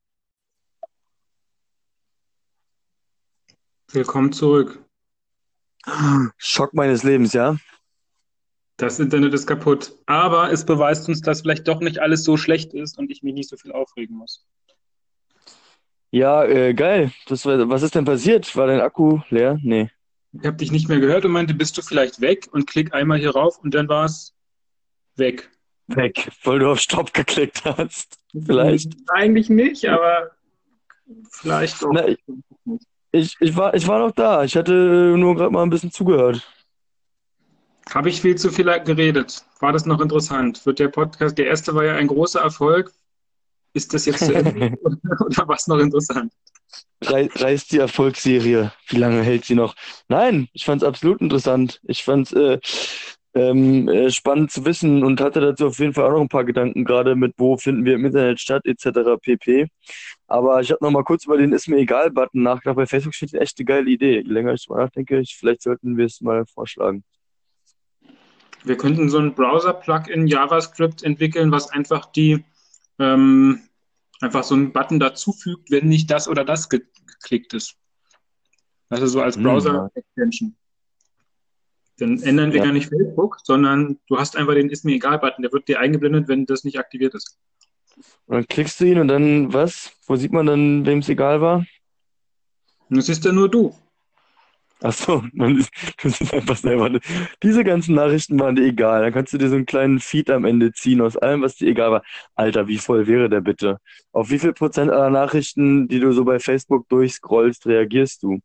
Willkommen zurück. Schock meines Lebens, ja. Das Internet ist kaputt. Aber es beweist uns, dass vielleicht doch nicht alles so schlecht ist und ich mich nicht so viel aufregen muss. Ja, äh, geil. Das, war- was ist denn passiert? War dein Akku leer? Nee. Ich habe dich nicht mehr gehört und meinte, bist du vielleicht weg? Und klick einmal hier rauf und dann war es weg. Weg, weil du auf Stopp geklickt hast. Vielleicht. Eigentlich nicht, aber vielleicht doch. Na, ich, ich, ich war, ich war noch da. Ich hatte nur gerade mal ein bisschen zugehört. Habe ich viel zu viel geredet? War das noch interessant? Wird der Podcast, der erste war ja ein großer Erfolg. Ist das jetzt zu Ende oder, oder war es noch interessant? Rei- Reißt die Erfolgsserie. Wie lange hält sie noch? Nein, ich fand es absolut interessant. Ich fand es äh, ähm, äh, spannend zu wissen und hatte dazu auf jeden Fall auch noch ein paar Gedanken, gerade mit wo finden wir im Internet statt, et cetera pp. Aber ich habe noch mal kurz über den Ist mir egal Button nachgedacht. Bei Facebook steht echt eine geile Idee. Je länger ich drüber nachdenke, ich, vielleicht sollten wir es mal vorschlagen. Wir könnten so ein Browser-Plugin JavaScript entwickeln, was einfach die ähm, einfach so einen Button dazufügt, wenn nicht das oder das ge geklickt ist. Also so als Hm, Browser-Extension. Dann ändern wir ja. gar nicht Facebook, sondern du hast einfach den Ist mir egal Button, der wird dir eingeblendet, wenn das nicht aktiviert ist. Und dann klickst du ihn und dann was? Wo sieht man dann, wem es egal war? Und das ist ja nur du. Ach so, man ist, du siehst einfach selber. Diese ganzen Nachrichten waren dir egal. Dann kannst du dir so einen kleinen Feed am Ende ziehen aus allem, was dir egal war. Alter, wie voll wäre der bitte? Auf wie viel Prozent aller Nachrichten, die du so bei Facebook durchscrollst, reagierst du?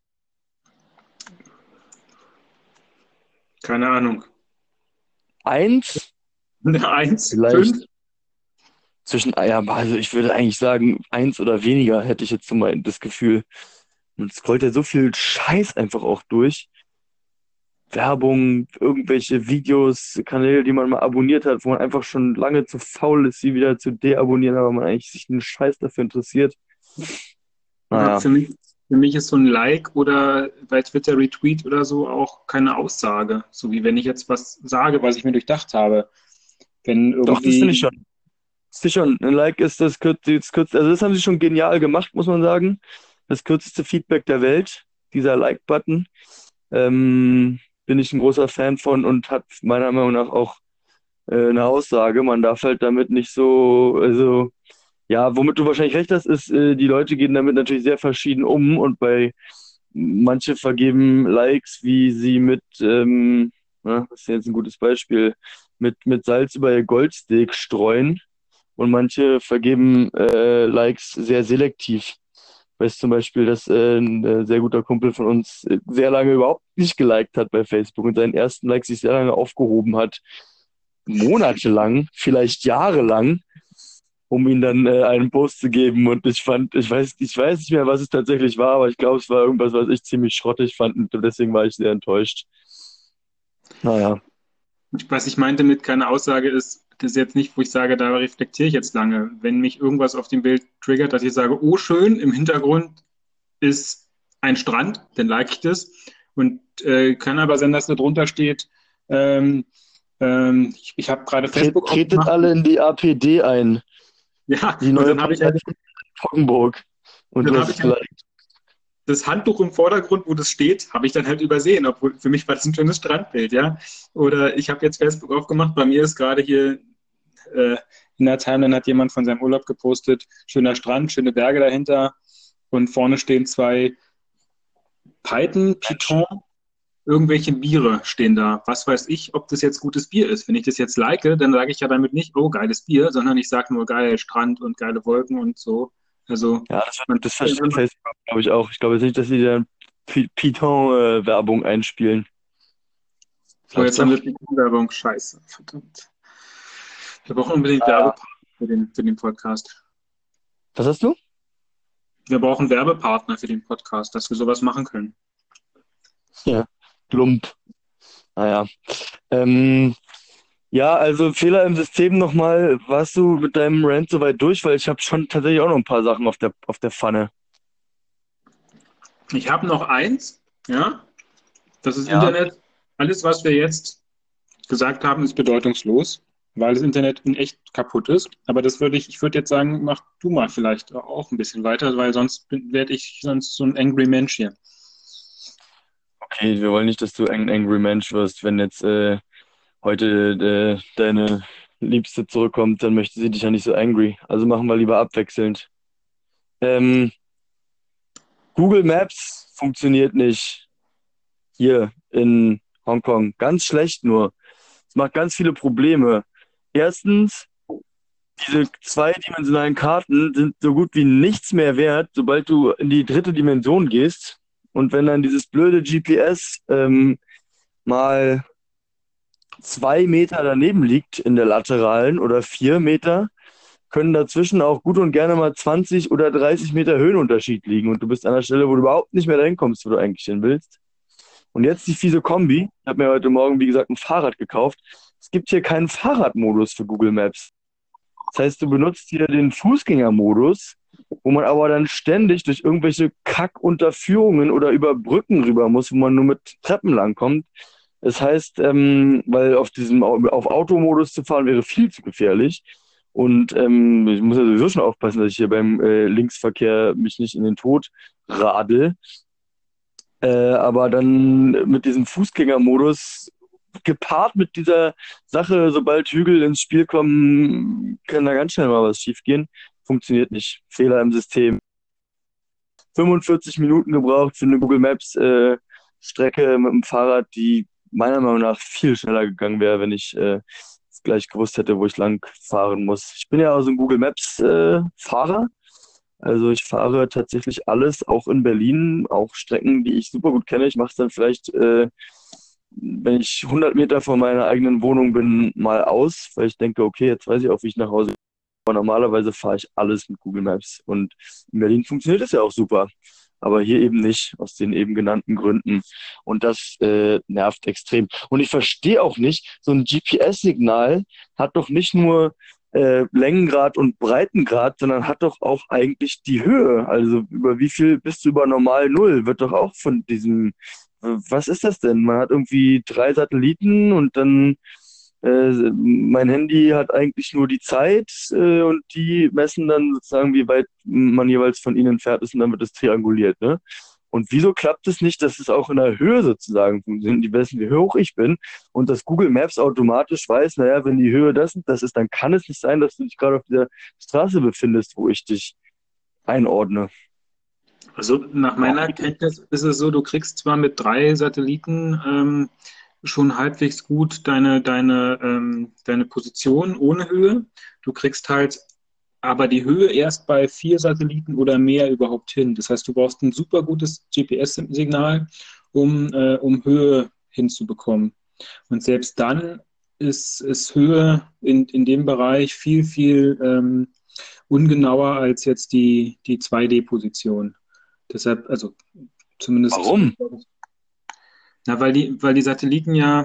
Keine Ahnung. Eins? Eins, Vielleicht fünf? zwischen, ja, also ich würde eigentlich sagen, eins oder weniger hätte ich jetzt so mal das Gefühl. Man scrollt ja so viel Scheiß einfach auch durch. Werbung, irgendwelche Videos, Kanäle, die man mal abonniert hat, wo man einfach schon lange zu faul ist, sie wieder zu deabonnieren, aber man eigentlich sich einen Scheiß dafür interessiert. Ja, Naja, für mich, für mich ist so ein Like oder bei Twitter Retweet oder so auch keine Aussage. So wie wenn ich jetzt was sage, was ich mir durchdacht habe. Wenn doch, das finde ich irgendwie, schon. Das ist schon. Ein Like ist das kürzeste, das kürzeste, also das haben sie schon genial gemacht, muss man sagen. Das kürzeste Feedback der Welt, dieser Like-Button. Ähm, bin ich ein großer Fan von und hat meiner Meinung nach auch äh, eine Aussage. Man darf halt damit nicht so, also, ja, womit du wahrscheinlich recht hast, ist, äh, die Leute gehen damit natürlich sehr verschieden um und bei manche vergeben Likes, wie sie mit, ähm, na, das ist jetzt ein gutes Beispiel, mit, mit Salz über ihr Goldsteak streuen und manche vergeben äh, Likes sehr selektiv. Ich weiß zum Beispiel, dass äh, ein äh, sehr guter Kumpel von uns äh, sehr lange überhaupt nicht geliked hat bei Facebook und seinen ersten Like sich sehr lange aufgehoben hat. Monatelang, vielleicht jahrelang, um ihm dann äh, einen Post zu geben. Und ich fand, ich weiß, ich weiß nicht mehr, was es tatsächlich war, aber ich glaube, es war irgendwas, was ich ziemlich schrottig fand und deswegen war ich sehr enttäuscht. Naja. was ich meinte mit keine Aussage ist, das ist jetzt nicht, wo ich sage, da reflektiere ich jetzt lange. Wenn mich irgendwas auf dem Bild triggert, dass ich sage, oh schön, im Hintergrund ist ein Strand, dann like ich das. Und äh, kann aber sein, dass da drunter steht, ähm, ähm, ich, ich habe gerade Tret, Facebook tretet aufgemacht. alle in die A P D ein, Ja, die und neue dann habe ich Partei halt, von Toggenburg. Und dann du habe hast ich halt geliked. das Handtuch im Vordergrund, wo das steht, habe ich dann halt übersehen, obwohl für mich war das ein schönes Strandbild, ja. Oder ich habe jetzt Facebook aufgemacht, bei mir ist gerade hier äh, in der Timeline hat jemand von seinem Urlaub gepostet, schöner Strand, schöne Berge dahinter und vorne stehen zwei Python, Python, irgendwelche Biere stehen da. Was weiß ich, ob das jetzt gutes Bier ist. Wenn ich das jetzt like, dann sage ich ja damit nicht, oh, geiles Bier, sondern ich sage nur geil Strand und geile Wolken und so. Also, Ja, das, man, das versteht Facebook, glaube ich, auch. Ich glaube jetzt nicht, dass sie da Pi- Python-Werbung einspielen. so, jetzt Glaubst haben du? wir die Werbung. Scheiße, verdammt. Wir brauchen unbedingt Ja. Werbepartner für den, für den Podcast. Was hast du? Wir brauchen Werbepartner für den Podcast, dass wir sowas machen können. Ja, Glump. Naja. Ähm, ja, also Fehler im System nochmal. Warst du mit deinem Rant soweit durch? Weil ich habe schon tatsächlich auch noch ein paar Sachen auf der, auf der Pfanne. Ich habe noch eins, ja, das ist Ja. Internet. Alles, was wir jetzt gesagt haben, ist bedeutungslos, weil das Internet in echt kaputt ist. Aber das würde ich, ich würde jetzt sagen, mach du mal vielleicht auch ein bisschen weiter, weil sonst werde ich sonst so ein angry Mensch hier. Okay, wir wollen nicht, dass du ein Angry Mensch wirst. Wenn jetzt äh, heute äh, deine Liebste zurückkommt, dann möchte sie dich ja nicht so angry. Also machen wir lieber abwechselnd. Ähm, Google Maps funktioniert nicht hier in Hongkong. Ganz schlecht nur. Es macht ganz viele Probleme. Erstens, diese zweidimensionalen Karten sind so gut wie nichts mehr wert, sobald du in die dritte Dimension gehst. Und wenn dann dieses blöde G P S ähm, mal zwei Meter daneben liegt in der lateralen oder vier Meter, können dazwischen auch gut und gerne mal zwanzig oder dreißig Meter Höhenunterschied liegen. Und du bist an der Stelle, wo du überhaupt nicht mehr dahin kommst, wo du eigentlich hin willst. Und jetzt die fiese Kombi. Ich habe mir heute Morgen, wie gesagt, ein Fahrrad gekauft. Es gibt hier keinen Fahrradmodus für Google Maps. Das heißt, du benutzt hier den Fußgängermodus, wo man aber dann ständig durch irgendwelche Kackunterführungen oder über Brücken rüber muss, wo man nur mit Treppen langkommt. Das heißt, ähm, weil auf diesem auf Automodus zu fahren wäre viel zu gefährlich. Und ähm, ich muss ja sowieso schon aufpassen, dass ich hier beim äh, Linksverkehr mich nicht in den Tod radel. Äh, aber dann mit diesem Fußgängermodus gepaart mit dieser Sache, sobald Hügel ins Spiel kommen, kann da ganz schnell mal was schiefgehen. Funktioniert nicht. Fehler im System. fünfundvierzig Minuten gebraucht für eine Google Maps äh, Strecke mit dem Fahrrad, die meiner Meinung nach viel schneller gegangen wäre, wenn ich äh, gleich gewusst hätte, wo ich lang fahren muss. Ich bin ja also ein Google Maps äh, Fahrer. Also ich fahre tatsächlich alles, auch in Berlin, auch Strecken, die ich super gut kenne. Ich mache es dann vielleicht, äh, wenn ich hundert Meter von meiner eigenen Wohnung bin, mal aus, weil ich denke, okay, jetzt weiß ich auch, wie ich nach Hause komme. Aber normalerweise fahre ich alles mit Google Maps. Und in Berlin funktioniert es ja auch super. Aber hier eben nicht, aus den eben genannten Gründen. Und das äh, nervt extrem. Und ich verstehe auch nicht, so ein G P S-Signal hat doch nicht nur äh, Längengrad und Breitengrad, sondern hat doch auch eigentlich die Höhe. Also über wie viel bist du über normal Null? Wird doch auch von diesem, äh, was ist das denn? Man hat irgendwie drei Satelliten und dann äh, mein Handy hat eigentlich nur die Zeit äh, und die messen dann sozusagen, wie weit man jeweils von ihnen entfernt ist und dann wird es trianguliert, ne? Und wieso klappt es nicht, dass es auch in der Höhe sozusagen funktioniert? Die wissen, wie hoch ich bin und dass Google Maps automatisch weiß, naja, wenn die Höhe das und das ist, dann kann es nicht sein, dass du dich gerade auf dieser Straße befindest, wo ich dich einordne. Also nach meiner Kenntnis ist es so, du kriegst zwar mit drei Satelliten ähm, schon halbwegs gut deine, deine, ähm, deine Position ohne Höhe. Du kriegst halt aber die Höhe erst bei vier Satelliten oder mehr überhaupt hin. Das heißt, du brauchst ein super gutes G P S-Signal, um, äh, um Höhe hinzubekommen. Und selbst dann ist, ist Höhe in, in dem Bereich viel, viel ähm, ungenauer als jetzt die, die zwei D-Position. Deshalb, also zumindest. Warum? Na, weil die, weil die Satelliten ja,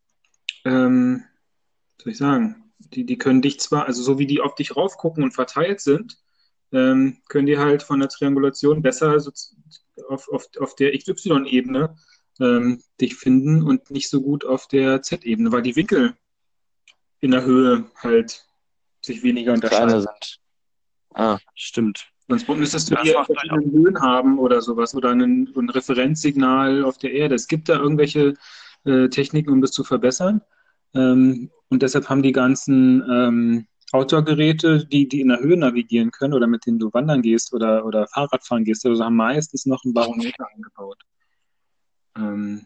ähm, was soll ich sagen, die, die können dich zwar, also so wie die auf dich raufgucken und verteilt sind, ähm, können die halt von der Triangulation besser so auf, auf, auf der X Y-Ebene ähm, dich finden und nicht so gut auf der Z-Ebene, weil die Winkel in der Höhe halt sich weniger unterscheiden. Kleiner sind. Ah, stimmt. Sonst müsstest du Das hier macht verschiedene Höhen haben oder sowas oder ein, ein Referenzsignal auf der Erde. Es gibt da irgendwelche äh, Techniken, um das zu verbessern. Ähm, Und deshalb haben die ganzen ähm, Outdoor-Geräte, die, die in der Höhe navigieren können oder mit denen du wandern gehst oder, oder Fahrradfahren gehst, also haben meistens noch einen Barometer eingebaut. Ähm,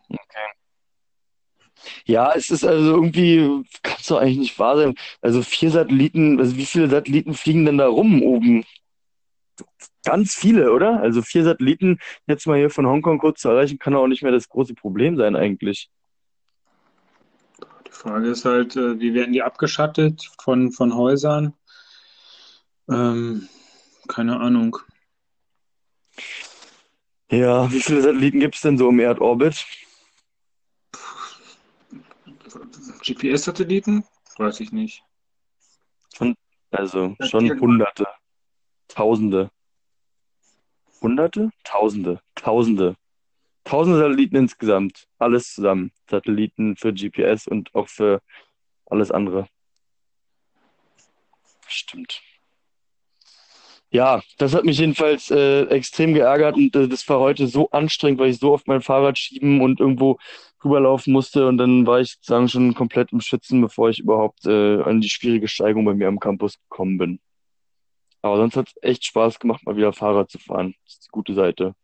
Ja, es ist also irgendwie, kann es doch eigentlich nicht wahr sein. Also vier Satelliten, also wie viele Satelliten fliegen denn da rum oben? Ganz viele, oder? Also vier Satelliten jetzt mal hier von Hongkong kurz zu erreichen, kann auch nicht mehr das große Problem sein eigentlich. Die Frage ist halt, äh, wie werden die abgeschattet von, von Häusern? Ähm, keine Ahnung. Ja, wie viele Satelliten gibt es denn so im Erdorbit? G P S-Satelliten? Weiß ich nicht. Schon, also Ja, schon irgendwann. Hunderte, Tausende. Hunderte? Tausende, Tausende. Tausende Satelliten insgesamt. Alles zusammen. Satelliten für G P S und auch für alles andere. Stimmt. Ja, das hat mich jedenfalls äh, extrem geärgert und äh, das war heute so anstrengend, weil ich so oft mein Fahrrad schieben und irgendwo rüberlaufen musste und dann war ich sozusagen schon komplett im Schwitzen, bevor ich überhaupt äh, an die schwierige Steigung bei mir am Campus gekommen bin. Aber sonst hat es echt Spaß gemacht, mal wieder Fahrrad zu fahren. Das ist die gute Seite.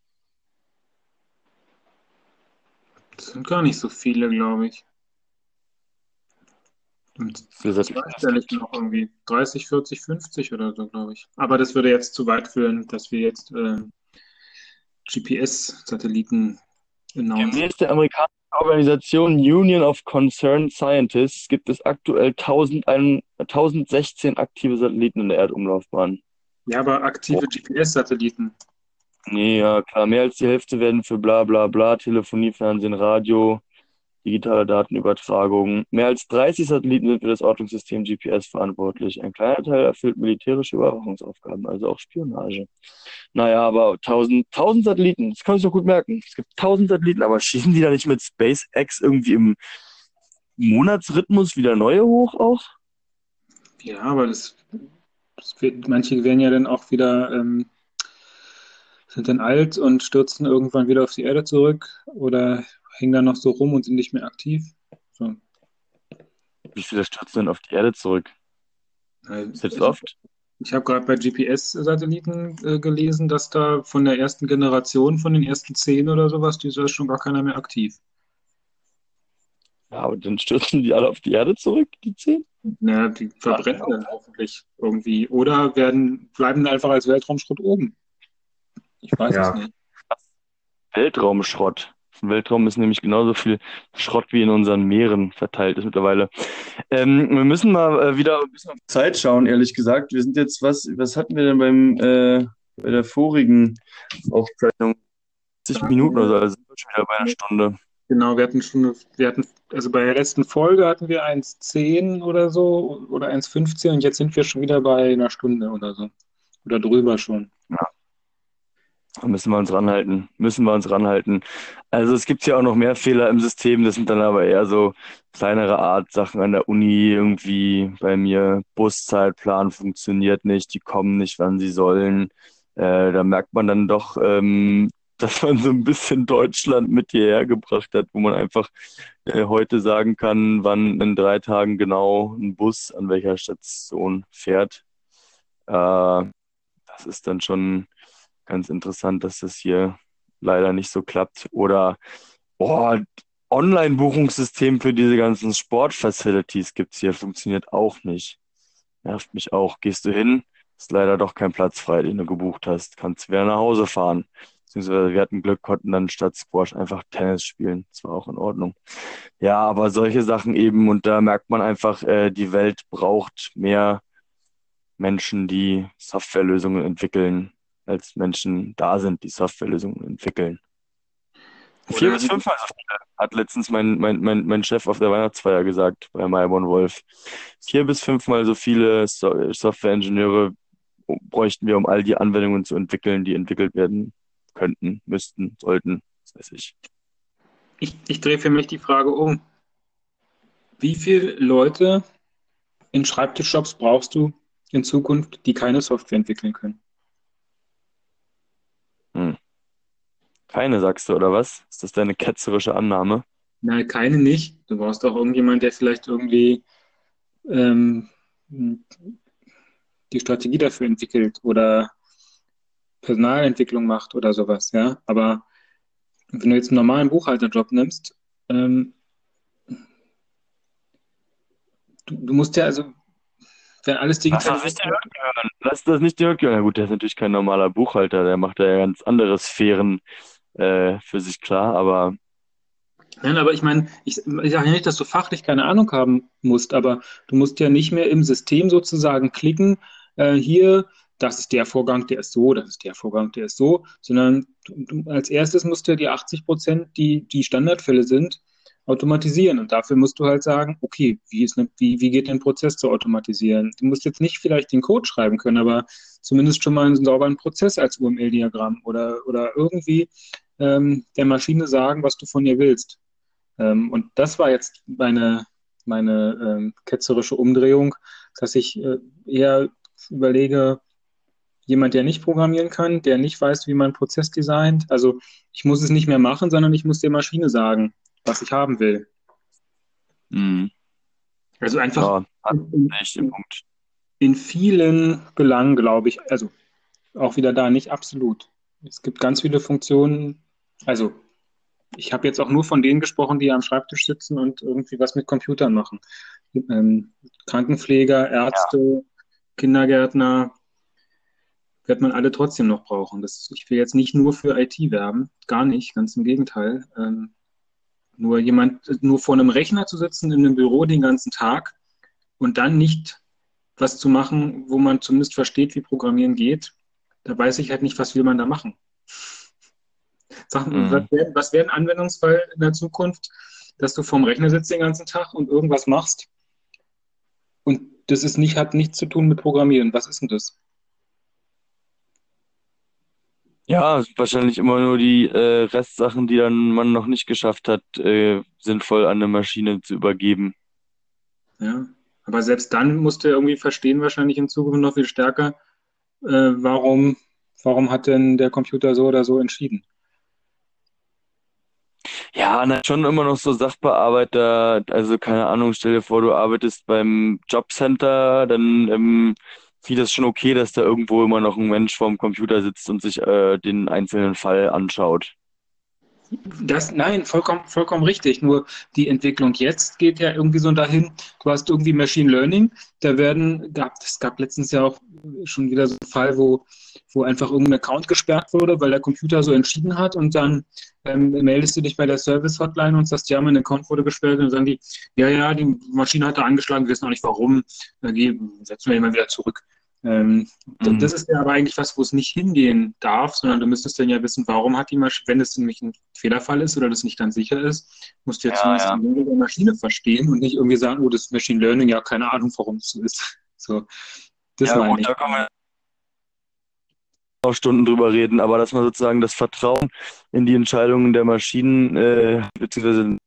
Das sind gar nicht so viele, glaube ich. Und Für Satelliten. zweistellig noch irgendwie dreißig, vierzig, fünfzig oder so, glaube ich. Aber das würde jetzt zu weit führen, dass wir jetzt ähm, G P S-Satelliten announcen. Gemäß der amerikanischen Organisation Union of Concerned Scientists gibt es aktuell tausendeinhundert tausendsechzehn aktive Satelliten in der Erdumlaufbahn. Ja, aber aktive G P S-Satelliten. Nee, ja, klar, mehr als die Hälfte werden für bla bla bla, Telefonie, Fernsehen, Radio, digitale Datenübertragung. Mehr als dreißig Satelliten sind für das Ortungssystem G P S verantwortlich. Ein kleiner Teil erfüllt militärische Überwachungsaufgaben, also auch Spionage. Naja, aber tausend, tausend Satelliten, das kann ich doch gut merken. Es gibt tausend Satelliten, aber schießen die da nicht mit SpaceX irgendwie im Monatsrhythmus wieder neue hoch auch? Ja, aber das, das wird, manche werden ja dann auch wieder, ähm, sind dann alt und stürzen irgendwann wieder auf die Erde zurück oder hängen da noch so rum und sind nicht mehr aktiv. So. Wie viele stürzen denn auf die Erde zurück? Weil Ist jetzt Ich, oft? ich habe gerade bei G P S-Satelliten äh, gelesen, dass da von der ersten Generation, von den ersten zehn oder sowas, die ist schon gar keiner mehr aktiv. Ja, aber dann stürzen die alle auf die Erde zurück, die zehn? Naja, die verbrennen dann hoffentlich irgendwie. Oder werden, bleiben einfach als Weltraumschrott oben. Ich weiß es Ja. nicht. Weltraumschrott. Im Weltraum ist nämlich genauso viel Schrott wie in unseren Meeren verteilt ist mittlerweile. Ähm, wir müssen mal äh, wieder ein bisschen auf die Zeit schauen, ehrlich gesagt. Wir sind jetzt, was, was hatten wir denn beim, äh, bei der vorigen Aufzeichnung? zwanzig Minuten oder so, also sind wir schon wieder bei einer Stunde. Genau, wir hatten schon, wir hatten, also bei der letzten Folge hatten wir eins zehn oder so oder eins fünfzehn und jetzt sind wir schon wieder bei einer Stunde oder so. Oder drüber schon. Da müssen wir uns ranhalten. Müssen wir uns ranhalten. Also es gibt ja auch noch mehr Fehler im System, das sind dann aber eher so kleinere Art Sachen an der Uni, irgendwie bei mir Buszeitplan funktioniert nicht, die kommen nicht, wann sie sollen. Äh, da merkt man dann doch, ähm, dass man so ein bisschen Deutschland mit hierher gebracht hat, wo man einfach äh, heute sagen kann, wann in drei Tagen genau ein Bus an welcher Station fährt. Äh, das ist dann schon ganz interessant, dass das hier leider nicht so klappt. Oder oh, Online-Buchungssystem für diese ganzen Sportfacilities gibt's hier, funktioniert auch nicht. Nervt mich auch. Gehst du hin, ist leider doch kein Platz frei, den du gebucht hast. Kannst wieder nach Hause fahren. Beziehungsweise wir hatten Glück, konnten dann statt Squash einfach Tennis spielen. Das war auch in Ordnung. Ja, aber solche Sachen eben, und da merkt man einfach, äh, die Welt braucht mehr Menschen, die Softwarelösungen entwickeln, als Menschen da sind, die Softwarelösungen entwickeln. Vier bis fünfmal so viele, hat letztens mein, mein, mein, mein Chef auf der Weihnachtsfeier gesagt bei Mayborn Wolf. Vier bis fünfmal so viele so Softwareingenieure bräuchten wir, um all die Anwendungen zu entwickeln, die entwickelt werden könnten, müssten, sollten, was weiß ich. Ich, ich drehe für mich die Frage um. Wie viele Leute in Schreibtischjobs brauchst du in Zukunft, die keine Software entwickeln können? Hm. Keine, sagst du, oder was? Ist das deine ketzerische Annahme? Nein, keine nicht. Du brauchst auch irgendjemand, der vielleicht irgendwie ähm, die Strategie dafür entwickelt oder Personalentwicklung macht oder sowas, ja. Aber wenn du jetzt einen normalen Buchhalterjob nimmst, ähm, du, du musst ja, also, wenn alles Lass das digitalisiert nicht den wird, Nerd hören. Lass das nicht den Nerd hören. Na gut, der ist natürlich kein normaler Buchhalter, der macht ja ganz andere Sphären äh, für sich klar, aber nein, aber ich meine, ich, ich sage ja nicht, dass du fachlich keine Ahnung haben musst, aber du musst ja nicht mehr im System sozusagen klicken, äh, hier, das ist der Vorgang, der ist so, das ist der Vorgang, der ist so, sondern du, du, als erstes musst du ja die achtzig Prozent, die die Standardfälle sind, automatisieren. Und dafür musst du halt sagen, okay, wie ist ne, wie, wie geht den Prozess zu automatisieren? Du musst jetzt nicht vielleicht den Code schreiben können, aber zumindest schon mal einen sauberen Prozess als U M L-Diagramm oder, oder irgendwie ähm, der Maschine sagen, was du von ihr willst. Ähm, und das war jetzt meine, meine ähm, ketzerische Umdrehung, dass ich äh, eher überlege, jemand, der nicht programmieren kann, der nicht weiß, wie man einen Prozess designt. Also ich muss es nicht mehr machen, sondern ich muss der Maschine sagen, was ich haben will. mh, Also einfach ja, hat in, echt den in, Punkt. in vielen Belangen, glaube ich, also auch wieder da nicht absolut. Es gibt ganz viele Funktionen. Also ich habe jetzt auch nur von denen gesprochen, die am Schreibtisch sitzen und irgendwie was mit Computern machen. Ähm, Krankenpfleger, Ja. Ärzte, Kindergärtner, wird man alle trotzdem noch brauchen. Das, ich will jetzt nicht nur für I T werben, gar nicht, ganz im Gegenteil. Ähm, nur jemand, nur vor einem Rechner zu sitzen in einem Büro den ganzen Tag und dann nicht was zu machen, wo man zumindest versteht, wie Programmieren geht, da weiß ich halt nicht, was will man da machen. Sag, was Mh. wäre was wär ein Anwendungsfall in der Zukunft, dass du vorm Rechner sitzt den ganzen Tag und irgendwas machst und das ist nicht, hat nichts zu tun mit Programmieren. Was ist denn das? Ja, wahrscheinlich immer nur die äh, Restsachen, die dann man noch nicht geschafft hat, äh, sinnvoll an eine Maschine zu übergeben. Ja. Aber selbst dann musst du ja irgendwie verstehen, wahrscheinlich in Zukunft noch viel stärker, äh, warum, warum hat denn der Computer so oder so entschieden? Ja, na, schon immer noch so Sachbearbeiter, also keine Ahnung, stell dir vor, du arbeitest beim Jobcenter, dann ähm, finde ich das schon okay, dass da irgendwo immer noch ein Mensch vorm Computer sitzt und sich äh, den einzelnen Fall anschaut. Das, nein, vollkommen, vollkommen richtig. Nur die Entwicklung jetzt geht ja irgendwie so dahin. Du hast irgendwie Machine Learning. Da werden, gab, es gab letztens ja auch schon wieder so einen Fall, wo, wo einfach irgendein Account gesperrt wurde, weil der Computer so entschieden hat. Und dann ähm, meldest du dich bei der Service Hotline und sagst, ja, mein Account wurde gesperrt. Und dann sagen die, ja, ja, die Maschine hat da angeschlagen, wir wissen auch nicht warum. Dann setzen wir ihn mal wieder zurück. Ähm, Mhm. das ist ja aber eigentlich was, wo es nicht hingehen darf, sondern du müsstest dann ja wissen, warum hat die Maschine, wenn es nämlich ein Fehlerfall ist oder das nicht ganz sicher ist, musst du ja Ja, zumindest die ja. Logik der Maschine verstehen und nicht irgendwie sagen, oh, das ist Machine Learning, ja, keine Ahnung, warum es so ist. So, das Ja meine gut, ich. da können wir noch Stunden drüber reden, aber dass man sozusagen das Vertrauen in die Entscheidungen der Maschinen, äh, beziehungsweise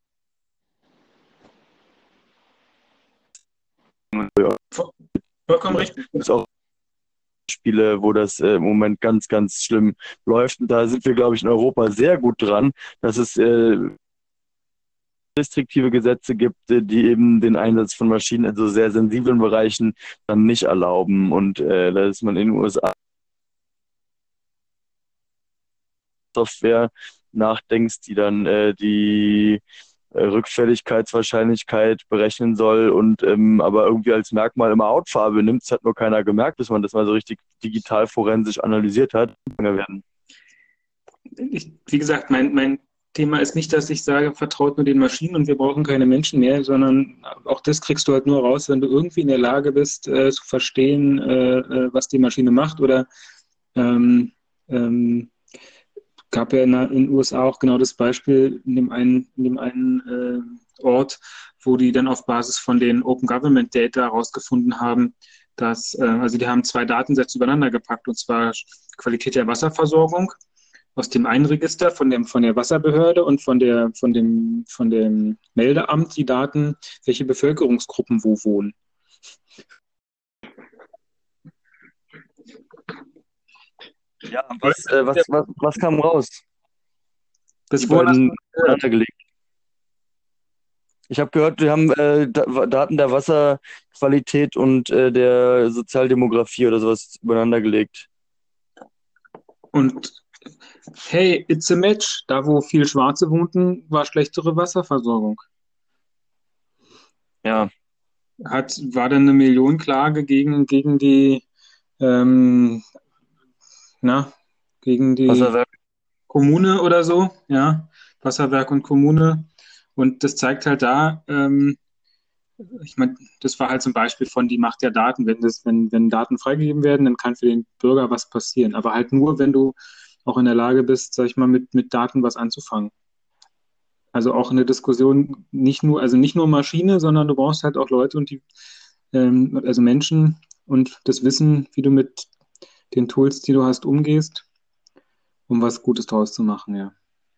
Voll- Vollkommen richtig. ist auch Spiele, wo das äh, im Moment ganz, ganz schlimm läuft. Und da sind wir, glaube ich, in Europa sehr gut dran, dass es äh, restriktive Gesetze gibt, äh, die eben den Einsatz von Maschinen in so sehr sensiblen Bereichen dann nicht erlauben. Und äh, da ist man in den U S A Software nachdenkst, die dann äh, die äh, Rückfälligkeitswahrscheinlichkeit berechnen soll und ähm, aber irgendwie als Merkmal immer Hautfarbe nimmt. Das hat nur keiner gemerkt, bis man das mal so richtig digital forensisch analysiert hat. Werden. Ich, wie gesagt, mein, mein Thema ist nicht, dass ich sage, vertraut nur den Maschinen und wir brauchen keine Menschen mehr, sondern auch das kriegst du halt nur raus, wenn du irgendwie in der Lage bist, äh, zu verstehen, äh, äh, was die Maschine macht oder ähm, ähm, gab ja in den U S A auch genau das Beispiel in dem einen, in dem einen äh, Ort, wo die dann auf Basis von den Open Government Data herausgefunden haben, dass, äh, also die haben zwei Datensätze übereinander gepackt, und zwar Qualität der Wasserversorgung aus dem einen Register von, dem, von der Wasserbehörde und von, der, von, dem, von dem Meldeamt die Daten, welche Bevölkerungsgruppen wo wohnen. Ja, was, äh, was, was, was kam raus? Die Das wurde, beiden gelegt. Ich habe gehört, wir haben äh, Da- Daten der Wasserqualität und äh, der Sozialdemografie oder sowas übereinander gelegt. Und hey, it's a match. Da, wo viel Schwarze wohnten, war schlechtere Wasserversorgung. Ja, Hat, war dann eine Millionenklage gegen, gegen die, ähm, na, gegen die Wasserwerk. Kommune oder so, ja, Wasserwerk und Kommune. Und das zeigt halt da, ähm, ich meine, das war halt zum Beispiel von die Macht der Daten. Wenn das, wenn, wenn Daten freigegeben werden, dann kann für den Bürger was passieren. Aber halt nur, wenn du auch in der Lage bist, sag ich mal, mit, mit Daten was anzufangen. Also auch eine Diskussion nicht nur, also nicht nur Maschine, sondern du brauchst halt auch Leute und die, ähm, also Menschen und das Wissen, wie du mit den Tools, die du hast, umgehst, um was Gutes draus zu machen, ja.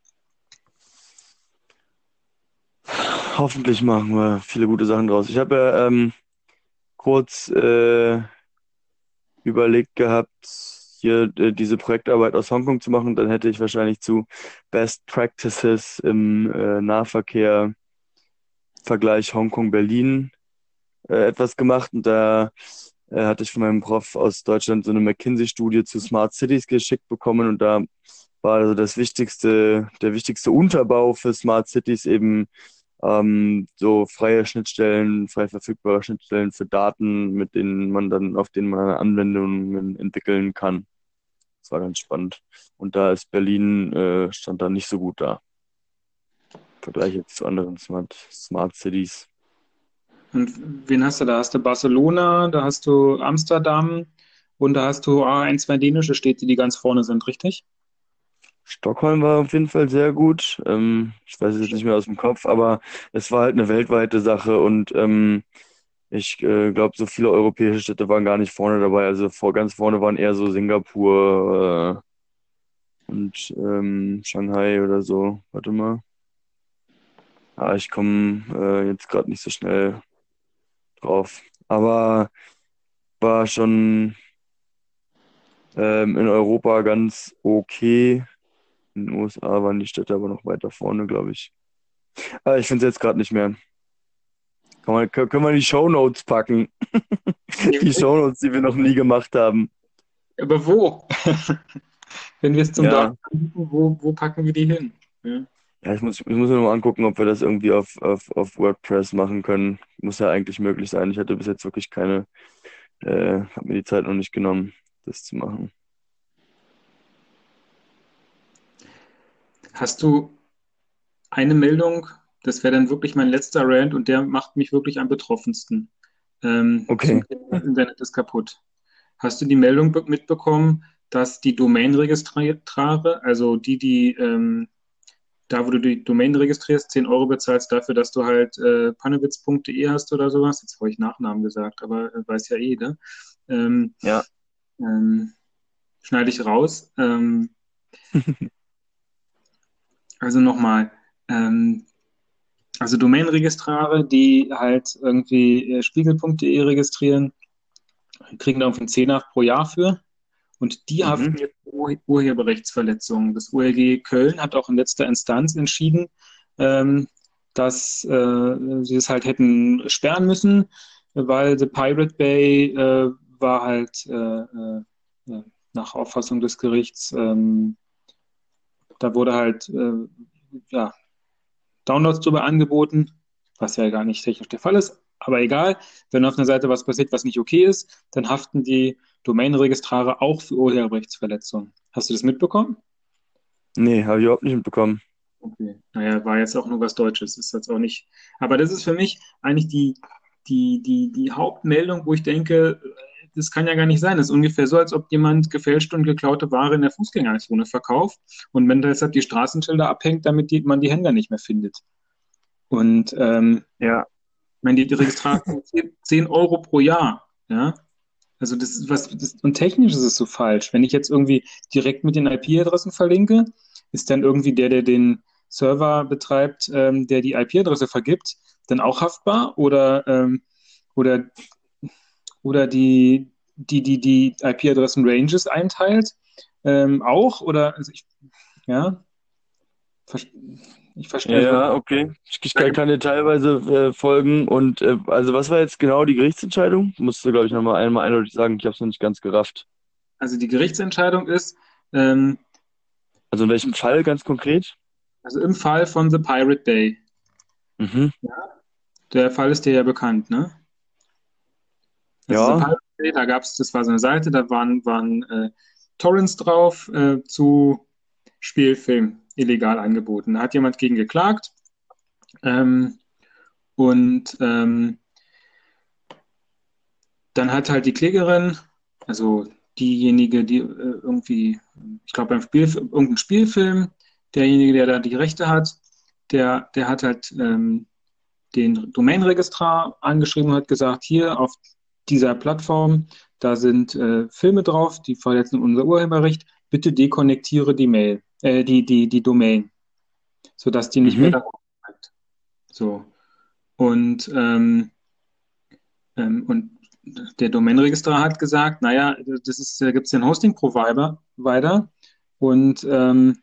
Hoffentlich machen wir viele gute Sachen draus. Ich habe ja ähm, kurz äh, überlegt gehabt, hier äh, diese Projektarbeit aus Hongkong zu machen. Dann hätte ich wahrscheinlich zu Best Practices im äh, Nahverkehr Vergleich Hongkong-Berlin äh, etwas gemacht. Und da äh, hatte ich von meinem Prof aus Deutschland so eine McKinsey-Studie zu Smart Cities geschickt bekommen. Und da war also das wichtigste, der wichtigste Unterbau für Smart Cities eben ähm, so freie Schnittstellen, frei verfügbare Schnittstellen für Daten, mit denen man dann, auf denen man Anwendungen entwickeln kann. Das war ganz spannend. Und da ist Berlin, äh, stand da nicht so gut da. Im Vergleich jetzt zu anderen Smart, Smart Cities. Und wen hast du da? Hast du Barcelona, da hast du Amsterdam und da hast du ah, ein, zwei dänische Städte, die ganz vorne sind, richtig? Stockholm war auf jeden Fall sehr gut. Ähm, ich weiß es jetzt nicht mehr aus dem Kopf, aber es war halt eine weltweite Sache und ähm, ich äh, glaube, so viele europäische Städte waren gar nicht vorne dabei. Also vor, ganz vorne waren eher so Singapur äh, und ähm, Shanghai oder so. Warte mal. Ah, ich komme äh, jetzt gerade nicht so schnell drauf. Aber war schon ähm, in Europa ganz okay. In den U S A waren die Städte aber noch weiter vorne, glaube ich. Ah, ich finde es jetzt gerade nicht mehr. Kann man, können können wir in die Shownotes packen? Die Shownotes, die wir noch nie gemacht haben. Aber wo? Wenn wir es zum Ja, Download anbieten, wo, wo packen wir die hin? Ja. ja ich muss, ich muss mir noch mal angucken, ob wir das irgendwie auf, auf, auf WordPress machen können. Muss ja eigentlich möglich sein. Ich hatte bis jetzt wirklich keine, äh, habe mir die Zeit noch nicht genommen, das zu machen. Hast du eine Meldung, das wäre dann wirklich mein letzter Rant und der macht mich wirklich am betroffensten. Ähm, Okay. zum Thema Internet ist kaputt. Hast du die Meldung be- mitbekommen, dass die Domain-Registrare, also die, die ähm, da, wo du die Domain registrierst, zehn Euro bezahlst dafür, dass du halt äh, pannewitz punkt de hast oder sowas. Jetzt habe ich Nachnamen gesagt, aber äh, weiß ja eh, ne? Ähm, Ja. ähm, schneide ich raus. Ähm, also nochmal, ähm, also Domain-Registrare, die halt irgendwie äh, spiegel punkt de registrieren, kriegen da irgendwie einen Zehner pro Jahr für. Und die Mhm. haften jetzt für Ur Urheberrechtsverletzungen. Das O L G Köln hat auch in letzter Instanz entschieden, ähm, dass äh, sie es halt hätten sperren müssen, weil The Pirate Bay äh, war halt äh, äh, äh, nach Auffassung des Gerichts, ähm, da wurde halt äh, ja, Downloads drüber angeboten, was ja gar nicht technisch der Fall ist. Aber egal, wenn auf einer Seite was passiert, was nicht okay ist, dann haften die Domain-Registrare auch für Urheberrechtsverletzungen. Hast du das mitbekommen? Nee, habe ich überhaupt nicht mitbekommen. Okay. Naja, war jetzt auch nur was Deutsches, ist jetzt auch nicht. Aber das ist für mich eigentlich die, die, die, die Hauptmeldung, wo ich denke, das kann ja gar nicht sein. Das ist ungefähr so, als ob jemand gefälschte und geklaute Ware in der Fußgängerzone verkauft und wenn deshalb die Straßenschilder abhängt, damit die, man die Händler nicht mehr findet. Und ähm, Ja. ich meine, die, die Registrierung zehn Euro pro Jahr, ja. Also das ist was, das, und technisch ist es so falsch. Wenn ich jetzt irgendwie direkt mit den I P-Adressen verlinke, ist dann irgendwie der, der den Server betreibt, ähm, der die I P-Adresse vergibt, dann auch haftbar? Oder, ähm, oder, oder die, die, die, die I P-Adressen-Ranges einteilt, ähm, auch? Oder, also ich, ja, Ich verstehe, also, Ja, okay. Ich, ich kann, kann dir teilweise äh, folgen. Und äh, also was war jetzt genau die Gerichtsentscheidung? Musst du, glaube ich, nochmal einmal eindeutig sagen, ich habe es noch nicht ganz gerafft. also die Gerichtsentscheidung ist, ähm, Also in welchem Fall ganz konkret? also im Fall von The Pirate Bay, Mhm. der Fall ist dir ja bekannt, ne? Also The Ja. Pirate Bay, da gab es, das war so eine Seite, da waren, waren äh, Torrents drauf äh, zu Spielfilmen illegal angeboten. Da hat jemand gegen geklagt ähm, und ähm, dann hat halt die Klägerin, also diejenige, die äh, irgendwie, ich glaube beim Spiel, irgendein Spielfilm, derjenige, der da die Rechte hat, der, der hat halt ähm, den Domainregistrar angeschrieben und hat gesagt, hier auf dieser Plattform, da sind äh, Filme drauf, die verletzen unser Urheberrecht, bitte dekonnektiere die Mail, äh, die, die, die Domain, sodass die nicht mehr Mhm. da bleibt. So. Und ähm, Ähm, und der Domainregistrar hat gesagt, naja, das ist, da gibt es ja einen Hosting-Provider weiter und, ähm,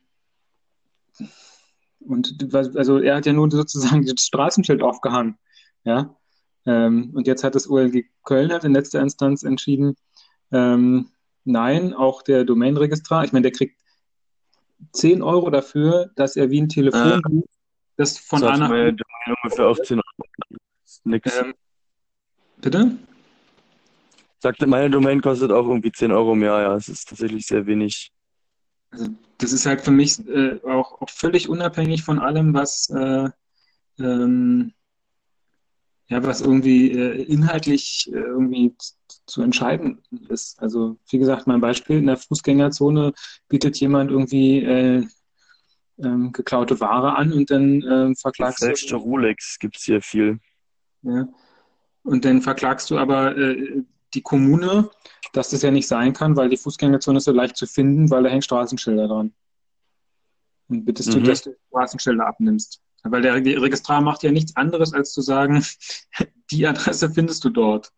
und was- also er hat ja nur sozusagen das Straßenschild aufgehangen. Ja? Ähm, und jetzt hat das O L G Köln halt in letzter Instanz entschieden, ähm, nein, auch der Domainregistrar, ich meine, der kriegt zehn Euro dafür, dass er wie ein Äh, Telefonbuch das von A Sagte nach B. meine Domain ungefähr auf zehn Euro. Ist nix. Ähm, bitte? Sagte, meine Domain kostet auch irgendwie zehn Euro im Jahr. Ja, es ist tatsächlich sehr wenig. Also das ist halt für mich äh, auch, auch völlig unabhängig von allem, was, äh, ähm, ja, was irgendwie äh, inhaltlich äh, irgendwie z- zu entscheiden ist. Also wie gesagt, mein Beispiel, in der Fußgängerzone bietet jemand irgendwie äh, ähm, geklaute Ware an und dann ähm, verklagst du, Gefälschte Rolex gibt's hier viel. ja, und dann verklagst du aber äh, die Kommune, dass das ja nicht sein kann, weil die Fußgängerzone ist so leicht zu finden, weil da hängen Straßenschilder dran. Und bittest du, Mhm. dass du Straßenschilder abnimmst. Weil der Registrar macht ja nichts anderes, als zu sagen, die Adresse findest du dort.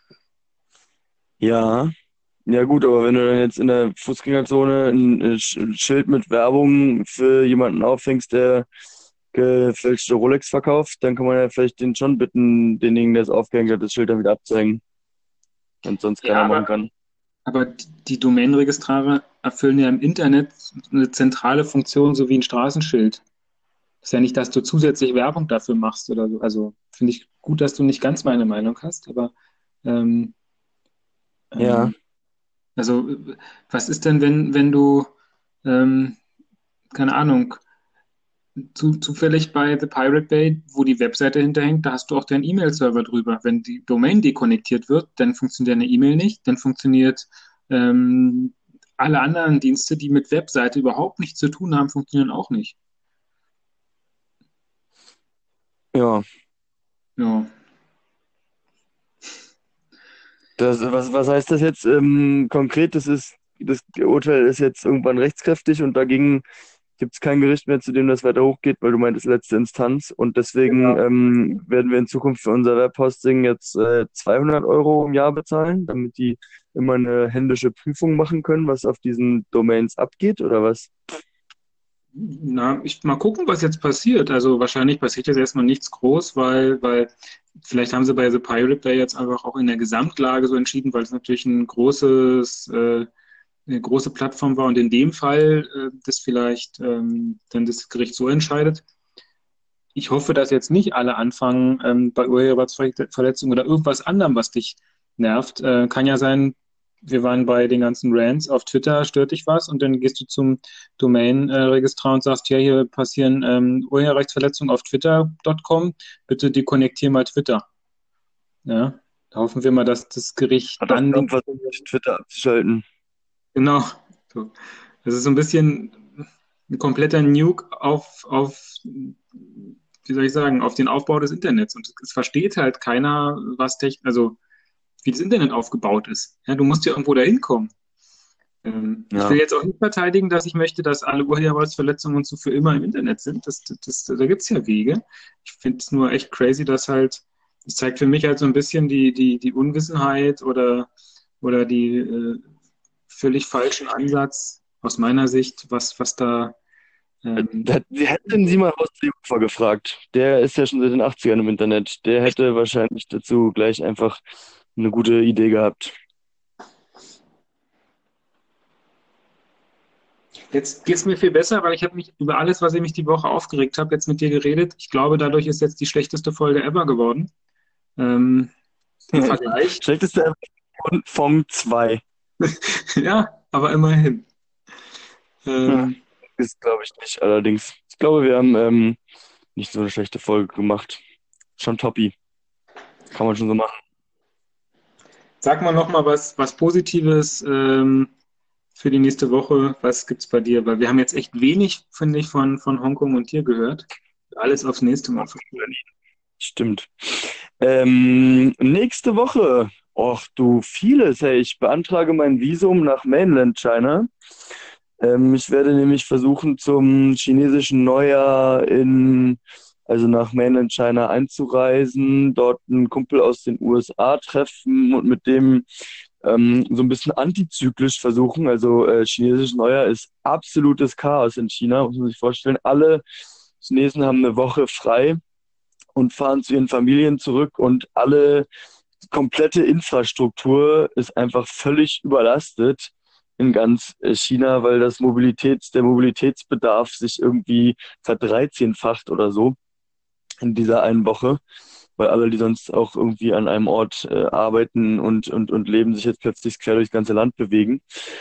Ja. Ja gut, aber wenn du dann jetzt in der Fußgängerzone ein, äh, Sch- ein Schild mit Werbung für jemanden aufhängst, der gefälschte Rolex verkauft, dann kann man ja vielleicht den schon bitten, denjenigen, der es aufgehängt hat, das Schild dann wieder abzuhängen, wenn es sonst Ja, keiner machen aber, kann. aber die Domainregistrare erfüllen ja im Internet eine zentrale Funktion, so wie ein Straßenschild. Ist ja nicht, dass du zusätzlich Werbung dafür machst oder so. Also finde ich gut, dass du nicht ganz meine Meinung hast, aber ähm, Ja. ähm, also äh, was ist denn, wenn, wenn du, ähm, keine Ahnung, zu, zufällig bei The Pirate Bay, wo die Webseite hinterhängt, da hast du auch deinen E-Mail-Server drüber. Wenn die Domain dekonnektiert wird, dann funktioniert deine E-Mail nicht, dann funktioniert ähm, alle anderen Dienste, die mit Webseite überhaupt nichts zu tun haben, funktionieren auch nicht. Ja. Ja, Das, was, was heißt das jetzt ähm, konkret? Das ist, das Urteil ist jetzt irgendwann rechtskräftig und dagegen gibt es kein Gericht mehr, zu dem das weiter hochgeht, weil du meintest letzte Instanz. Und deswegen genau. ähm, werden wir in Zukunft für unser Webhosting jetzt äh, zweihundert Euro im Jahr bezahlen, damit die immer eine händische Prüfung machen können, was auf diesen Domains abgeht, oder was? Na, ich mal gucken, was jetzt passiert. Also wahrscheinlich passiert jetzt erstmal nichts groß, weil, weil vielleicht haben sie bei The Pirate Bay jetzt einfach auch in der Gesamtlage so entschieden, weil es natürlich ein großes, äh, eine große Plattform war und in dem Fall äh, das vielleicht ähm, dann das Gericht so entscheidet. Ich hoffe, dass jetzt nicht alle anfangen, ähm, bei Urheberrechtsverletzung oder irgendwas anderem, was dich nervt. Äh, kann ja sein, wir waren bei den ganzen Rants auf Twitter, stört dich was und dann gehst du zum Domain-Registrar und sagst, ja, hier passieren ähm, Urheberrechtsverletzungen auf twitter Punkt com, bitte dekonnektier mal Twitter. Ja, da hoffen wir mal, dass das Gericht Hat doch dann Trump nicht, versucht, Twitter abzuschalten. genau, so. Das ist so ein bisschen ein kompletter Nuke auf, auf, wie soll ich sagen, auf den Aufbau des Internets. Und es versteht halt keiner, was Technik, also wie das Internet aufgebaut ist. Ja, du musst ja irgendwo dahin kommen. Ähm, ich will Ja. jetzt auch nicht verteidigen, dass ich möchte, dass alle Urheberrechtsverletzungen und so für immer im Internet sind. Das, das, das, da gibt es ja Wege. Ich finde es nur echt crazy, dass halt, das zeigt für mich halt so ein bisschen die, die, die Unwissenheit oder, oder die äh, völlig falschen Ansatz aus meiner Sicht, was, was da Ähm, Da- Wir hätten Sie mal Horst Seehofer gefragt. Der ist ja schon seit den achtzigern im Internet. Der hätte wahrscheinlich dazu gleich einfach eine gute Idee gehabt. Jetzt geht es mir viel besser, weil ich habe mich über alles, was ich mich die Woche aufgeregt habe, jetzt mit dir geredet. Ich glaube, dadurch ist jetzt die schlechteste Folge ever geworden. Ähm, Im Vergleich. Schlechteste von Fong zwei. Ja, aber immerhin. Ähm, Ist, glaube ich, nicht allerdings. Ich glaube, wir haben ähm, nicht so eine schlechte Folge gemacht. Schon toppi. Kann man schon so machen. Sag mal noch mal was, was Positives ähm, für die nächste Woche. Was gibt's bei dir? Weil wir haben jetzt echt wenig, finde ich, von, von Hongkong und dir gehört. Alles aufs nächste Mal verschoben. Stimmt. Ähm, nächste Woche. Och du, vieles. Hey, ich beantrage mein Visum nach Mainland China. Ähm, ich werde nämlich versuchen, zum chinesischen Neujahr in, also nach Mainland China einzureisen, dort einen Kumpel aus den U S A treffen und mit dem ähm, so ein bisschen antizyklisch versuchen. Also äh, chinesisches Neujahr ist absolutes Chaos in China, muss man sich vorstellen. Alle Chinesen haben eine Woche frei und fahren zu ihren Familien zurück und alle komplette Infrastruktur ist einfach völlig überlastet in ganz äh, China, weil das Mobilitäts, der Mobilitätsbedarf sich irgendwie verdreizehnfacht oder so in dieser einen Woche, weil alle, die sonst auch irgendwie an einem Ort äh, arbeiten und, und, und leben, sich jetzt plötzlich quer durchs ganze Land bewegen.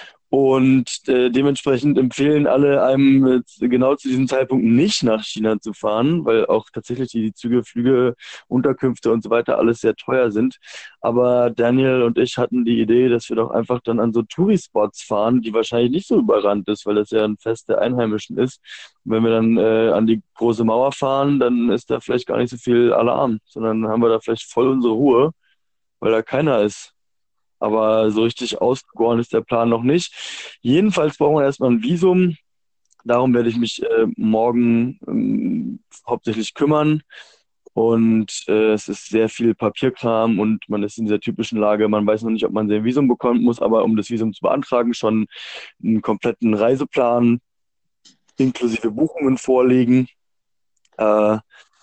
Und äh, dementsprechend empfehlen alle einem äh, genau zu diesem Zeitpunkt nicht nach China zu fahren, weil auch tatsächlich die Züge, Flüge, Unterkünfte und so weiter alles sehr teuer sind. Aber Daniel und ich hatten die Idee, dass wir doch einfach dann an so Touri-Spots fahren, die wahrscheinlich nicht so überrannt ist, weil das ja ein Fest der Einheimischen ist. Und wenn wir dann äh, an die große Mauer fahren, dann ist da vielleicht gar nicht so viel Alarm, sondern haben wir da vielleicht voll unsere Ruhe, weil da keiner ist. Aber so richtig ausgegoren ist der Plan noch nicht. Jedenfalls brauchen wir erstmal ein Visum. Darum werde ich mich äh, morgen ähm, hauptsächlich kümmern. Und äh, es ist sehr viel Papierkram und man ist in dieser typischen Lage, man weiß noch nicht, ob man sein Visum bekommt, muss aber, um das Visum zu beantragen, schon einen kompletten Reiseplan inklusive Buchungen vorlegen. Äh,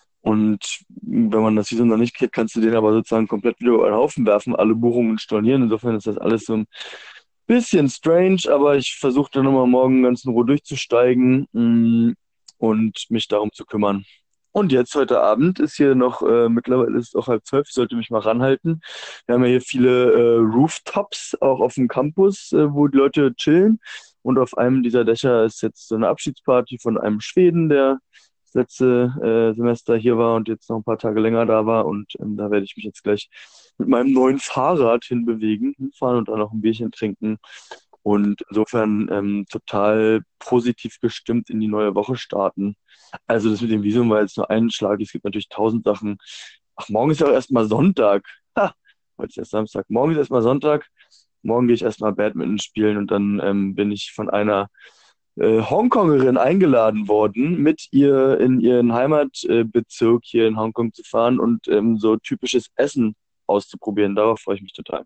Und wenn man das Visum noch nicht kriegt, kannst du den aber sozusagen komplett wieder über den Haufen werfen, alle Buchungen stornieren. Insofern ist das alles so ein bisschen strange, aber ich versuche dann nochmal morgen ganz in Ruhe durchzusteigen, mh, und mich darum zu kümmern. Und jetzt heute Abend ist hier noch, äh, mittlerweile ist es auch halb zwölf, ich sollte mich mal ranhalten. Wir haben ja hier viele äh, Rooftops, auch auf dem Campus, äh, wo die Leute chillen. Und auf einem dieser Dächer ist jetzt so eine Abschiedsparty von einem Schweden, der das letzte äh, Semester hier war und jetzt noch ein paar Tage länger da war. Und ähm, da werde ich mich jetzt gleich mit meinem neuen Fahrrad hinbewegen, hinfahren und dann noch ein Bierchen trinken. Und insofern ähm, total positiv gestimmt in die neue Woche starten. Also das mit dem Visum war jetzt nur ein Schlag. Es gibt natürlich tausend Sachen. Ach, morgen ist ja auch erstmal Sonntag. Ha, heute ist erst Samstag. Morgen ist erstmal Sonntag. Morgen gehe ich erstmal Badminton spielen und dann ähm, bin ich von einer äh, Hongkongerin eingeladen worden, mit ihr in ihren Heimatbezirk hier in Hongkong zu fahren und ähm, so typisches Essen auszuprobieren. Darauf freue ich mich total.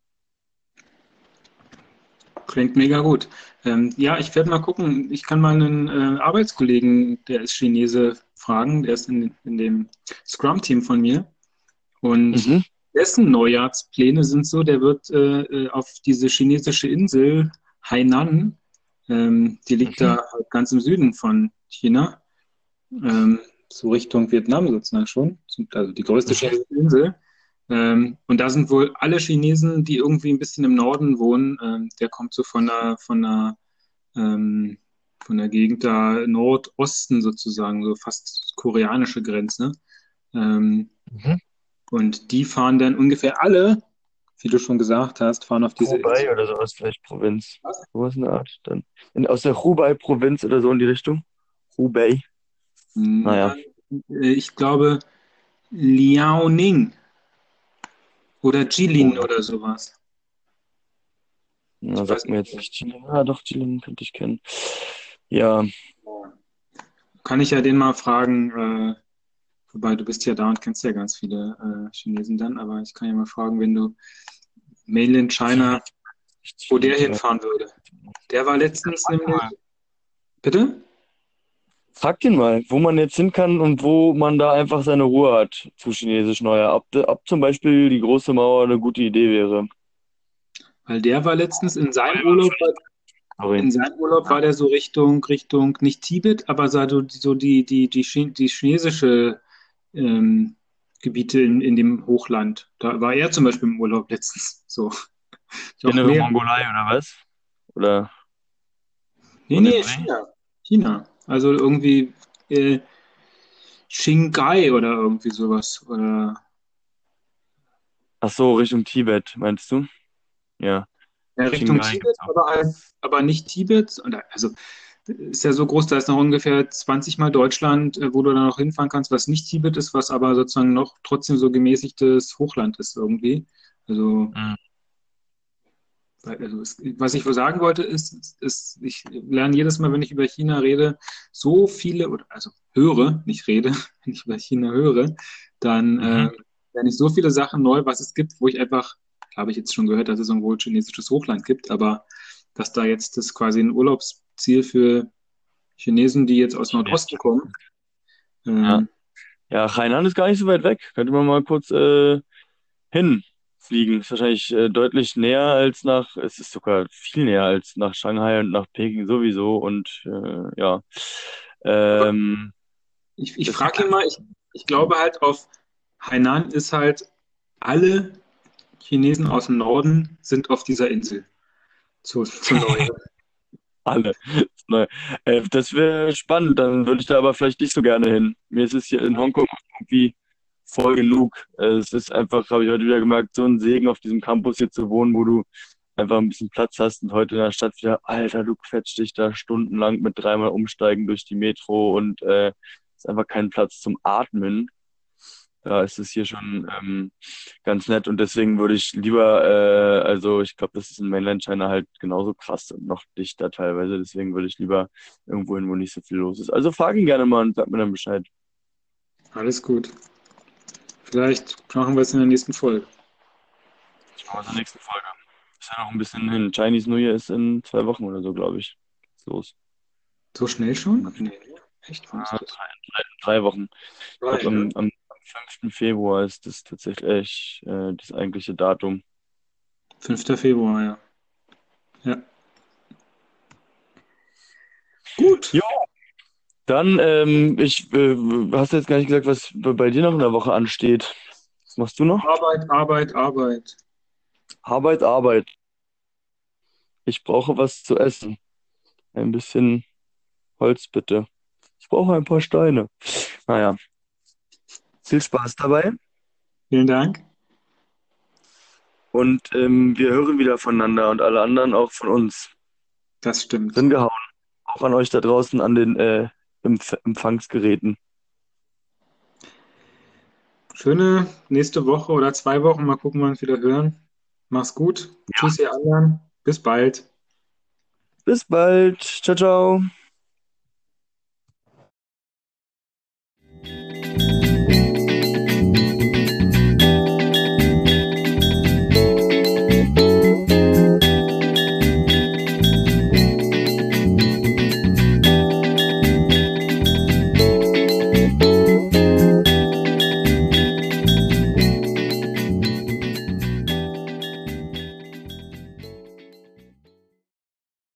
Klingt mega gut. Ähm, ja, ich werde mal gucken. Ich kann mal einen äh, Arbeitskollegen, der ist Chinese, fragen. Der ist in, in dem Scrum-Team von mir. Und Mhm. dessen Neujahrspläne sind so, der wird äh, äh, auf diese chinesische Insel Hainan, ähm, die liegt Mhm. da halt ganz im Süden von China, ähm, so Richtung Vietnam sozusagen schon, also die größte Mhm. chinesische Insel. Ähm, und da sind wohl alle Chinesen, die irgendwie ein bisschen im Norden wohnen, ähm, der kommt so von der, von der, ähm, von der Gegend da Nordosten sozusagen, so fast koreanische Grenze. Ähm, Mhm. und die fahren dann ungefähr alle, wie du schon gesagt hast, fahren auf diese Hubei Insel. oder sowas, vielleicht Provinz. Was? Sowas in der Art dann. In, aus der Hubei-Provinz oder so in die Richtung. Hubei. Naja, Na, äh, ich glaube Liaoning oder Jilin oh, oder sowas. ja, Ich weiß sagt mir nicht. jetzt nicht Chile. Ja, doch, Chile könnte ich kennen. Ja, Kann ich ja den mal fragen, äh, wobei du bist ja da und kennst ja ganz viele äh, Chinesen dann, aber ich kann ja mal fragen, wenn du Mainland Chile, China, nicht wo Chile, der Chile. hinfahren würde. Der war letztens nämlich, bitte? Frag den mal, wo man jetzt hin kann und wo man da einfach seine Ruhe hat zu Chinesisch Neujahr. Ob, de- ob zum Beispiel die große Mauer eine gute Idee wäre. Weil der war letztens in seinem Urlaub, Sorry. in seinem Urlaub war der so Richtung, Richtung, nicht Tibet, aber so, so die, die, die, Chi- die chinesische ähm, Gebiete in, in dem Hochland. Da war er zum Beispiel im Urlaub letztens. So. Auch Innere mehr. Mongolei oder was? Oder Nee, so den nee, Dreh? China. China. Also irgendwie äh, Qinghai oder irgendwie sowas. Oder Ach so, Richtung Tibet, meinst du? Ja. ja, Richtung Qinghai Tibet, gibt's auch. aber, halt- aber nicht Tibet. Und da- also ist ja so groß, da ist noch ungefähr zwanzig Mal Deutschland, äh, wo du dann noch hinfahren kannst, was nicht Tibet ist, was aber sozusagen noch trotzdem so gemäßigtes Hochland ist irgendwie. Also, Mhm. weil- also es, was ich wohl sagen wollte, ist, ist, ich lerne jedes Mal, wenn ich über China rede, so viele, oder also höre, nicht rede, wenn ich über China höre, dann Mhm. äh, lerne ich so viele Sachen neu, was es gibt, wo ich einfach, klar habe ich jetzt schon gehört, dass es irgendwo ein chinesisches Hochland gibt, aber dass da jetzt das quasi ein Urlaubsziel für Chinesen, die jetzt aus Nordosten Chinesisch. kommen, Ja. ähm, Ja, Hainan ist gar nicht so weit weg. Könnte man mal kurz äh, hinfliegen. Ist wahrscheinlich äh, deutlich näher als nach, es ist sogar viel näher als nach Shanghai und nach Peking sowieso. Und äh, ja, ähm, ich, ich deswegen, frage ihn mal, ich, ich glaube halt auf Hainan ist halt alle Chinesen aus dem Norden sind auf dieser Insel. Zu, zu neu. alle. Neu. Äh, das wäre spannend, dann würde ich da aber vielleicht nicht so gerne hin. Mir ist es hier in Hongkong irgendwie voll genug. Äh, Es ist einfach, habe ich heute wieder gemerkt, so ein Segen auf diesem Campus hier zu wohnen, wo du einfach ein bisschen Platz hast und heute in der Stadt wieder, Alter, du quetscht dich da stundenlang mit dreimal umsteigen durch die Metro und äh, ist einfach kein Platz zum Atmen. Da ist es hier schon ähm, ganz nett und deswegen würde ich lieber, äh, also ich glaube, das ist in Mainland China halt genauso krass und noch dichter teilweise, deswegen würde ich lieber irgendwo hin, wo nicht so viel los ist. Also frag ihn gerne mal und sag mir dann Bescheid. Alles gut. Vielleicht machen wir es in der nächsten Folge. Ich mache in der nächsten Folge. Ist ja noch ein bisschen hin. Chinese New Year ist in zwei Wochen oder so, glaube ich. Ist los. So schnell schon? Nee, echt? Wann ist Ah, das? drei, drei, drei Wochen. Ich Drei, glaube, am, ne? am fünften Februar ist das tatsächlich äh, das eigentliche Datum. fünfter Februar, ja. Ja. Gut. Jo, dann, ähm, ich, äh, hast du jetzt gar nicht gesagt, was bei bei dir noch in der Woche ansteht. Was machst du noch? Arbeit, Arbeit, Arbeit. Arbeit, Arbeit. Ich brauche was zu essen. Ein bisschen Holz, bitte. Ich brauche ein paar Steine. Naja, viel Spaß dabei Vielen Dank. und ähm, wir hören wieder voneinander und alle anderen auch von uns. Das stimmt. Hingehauen. Auch an euch da draußen an den äh, Empf Empfangsgeräten. Schöne nächste Woche oder zwei Wochen. Mal gucken, wann wir uns wieder hören. Mach's gut. Tschüss, ihr anderen. Bis bald. Bis bald. Ciao, ciao.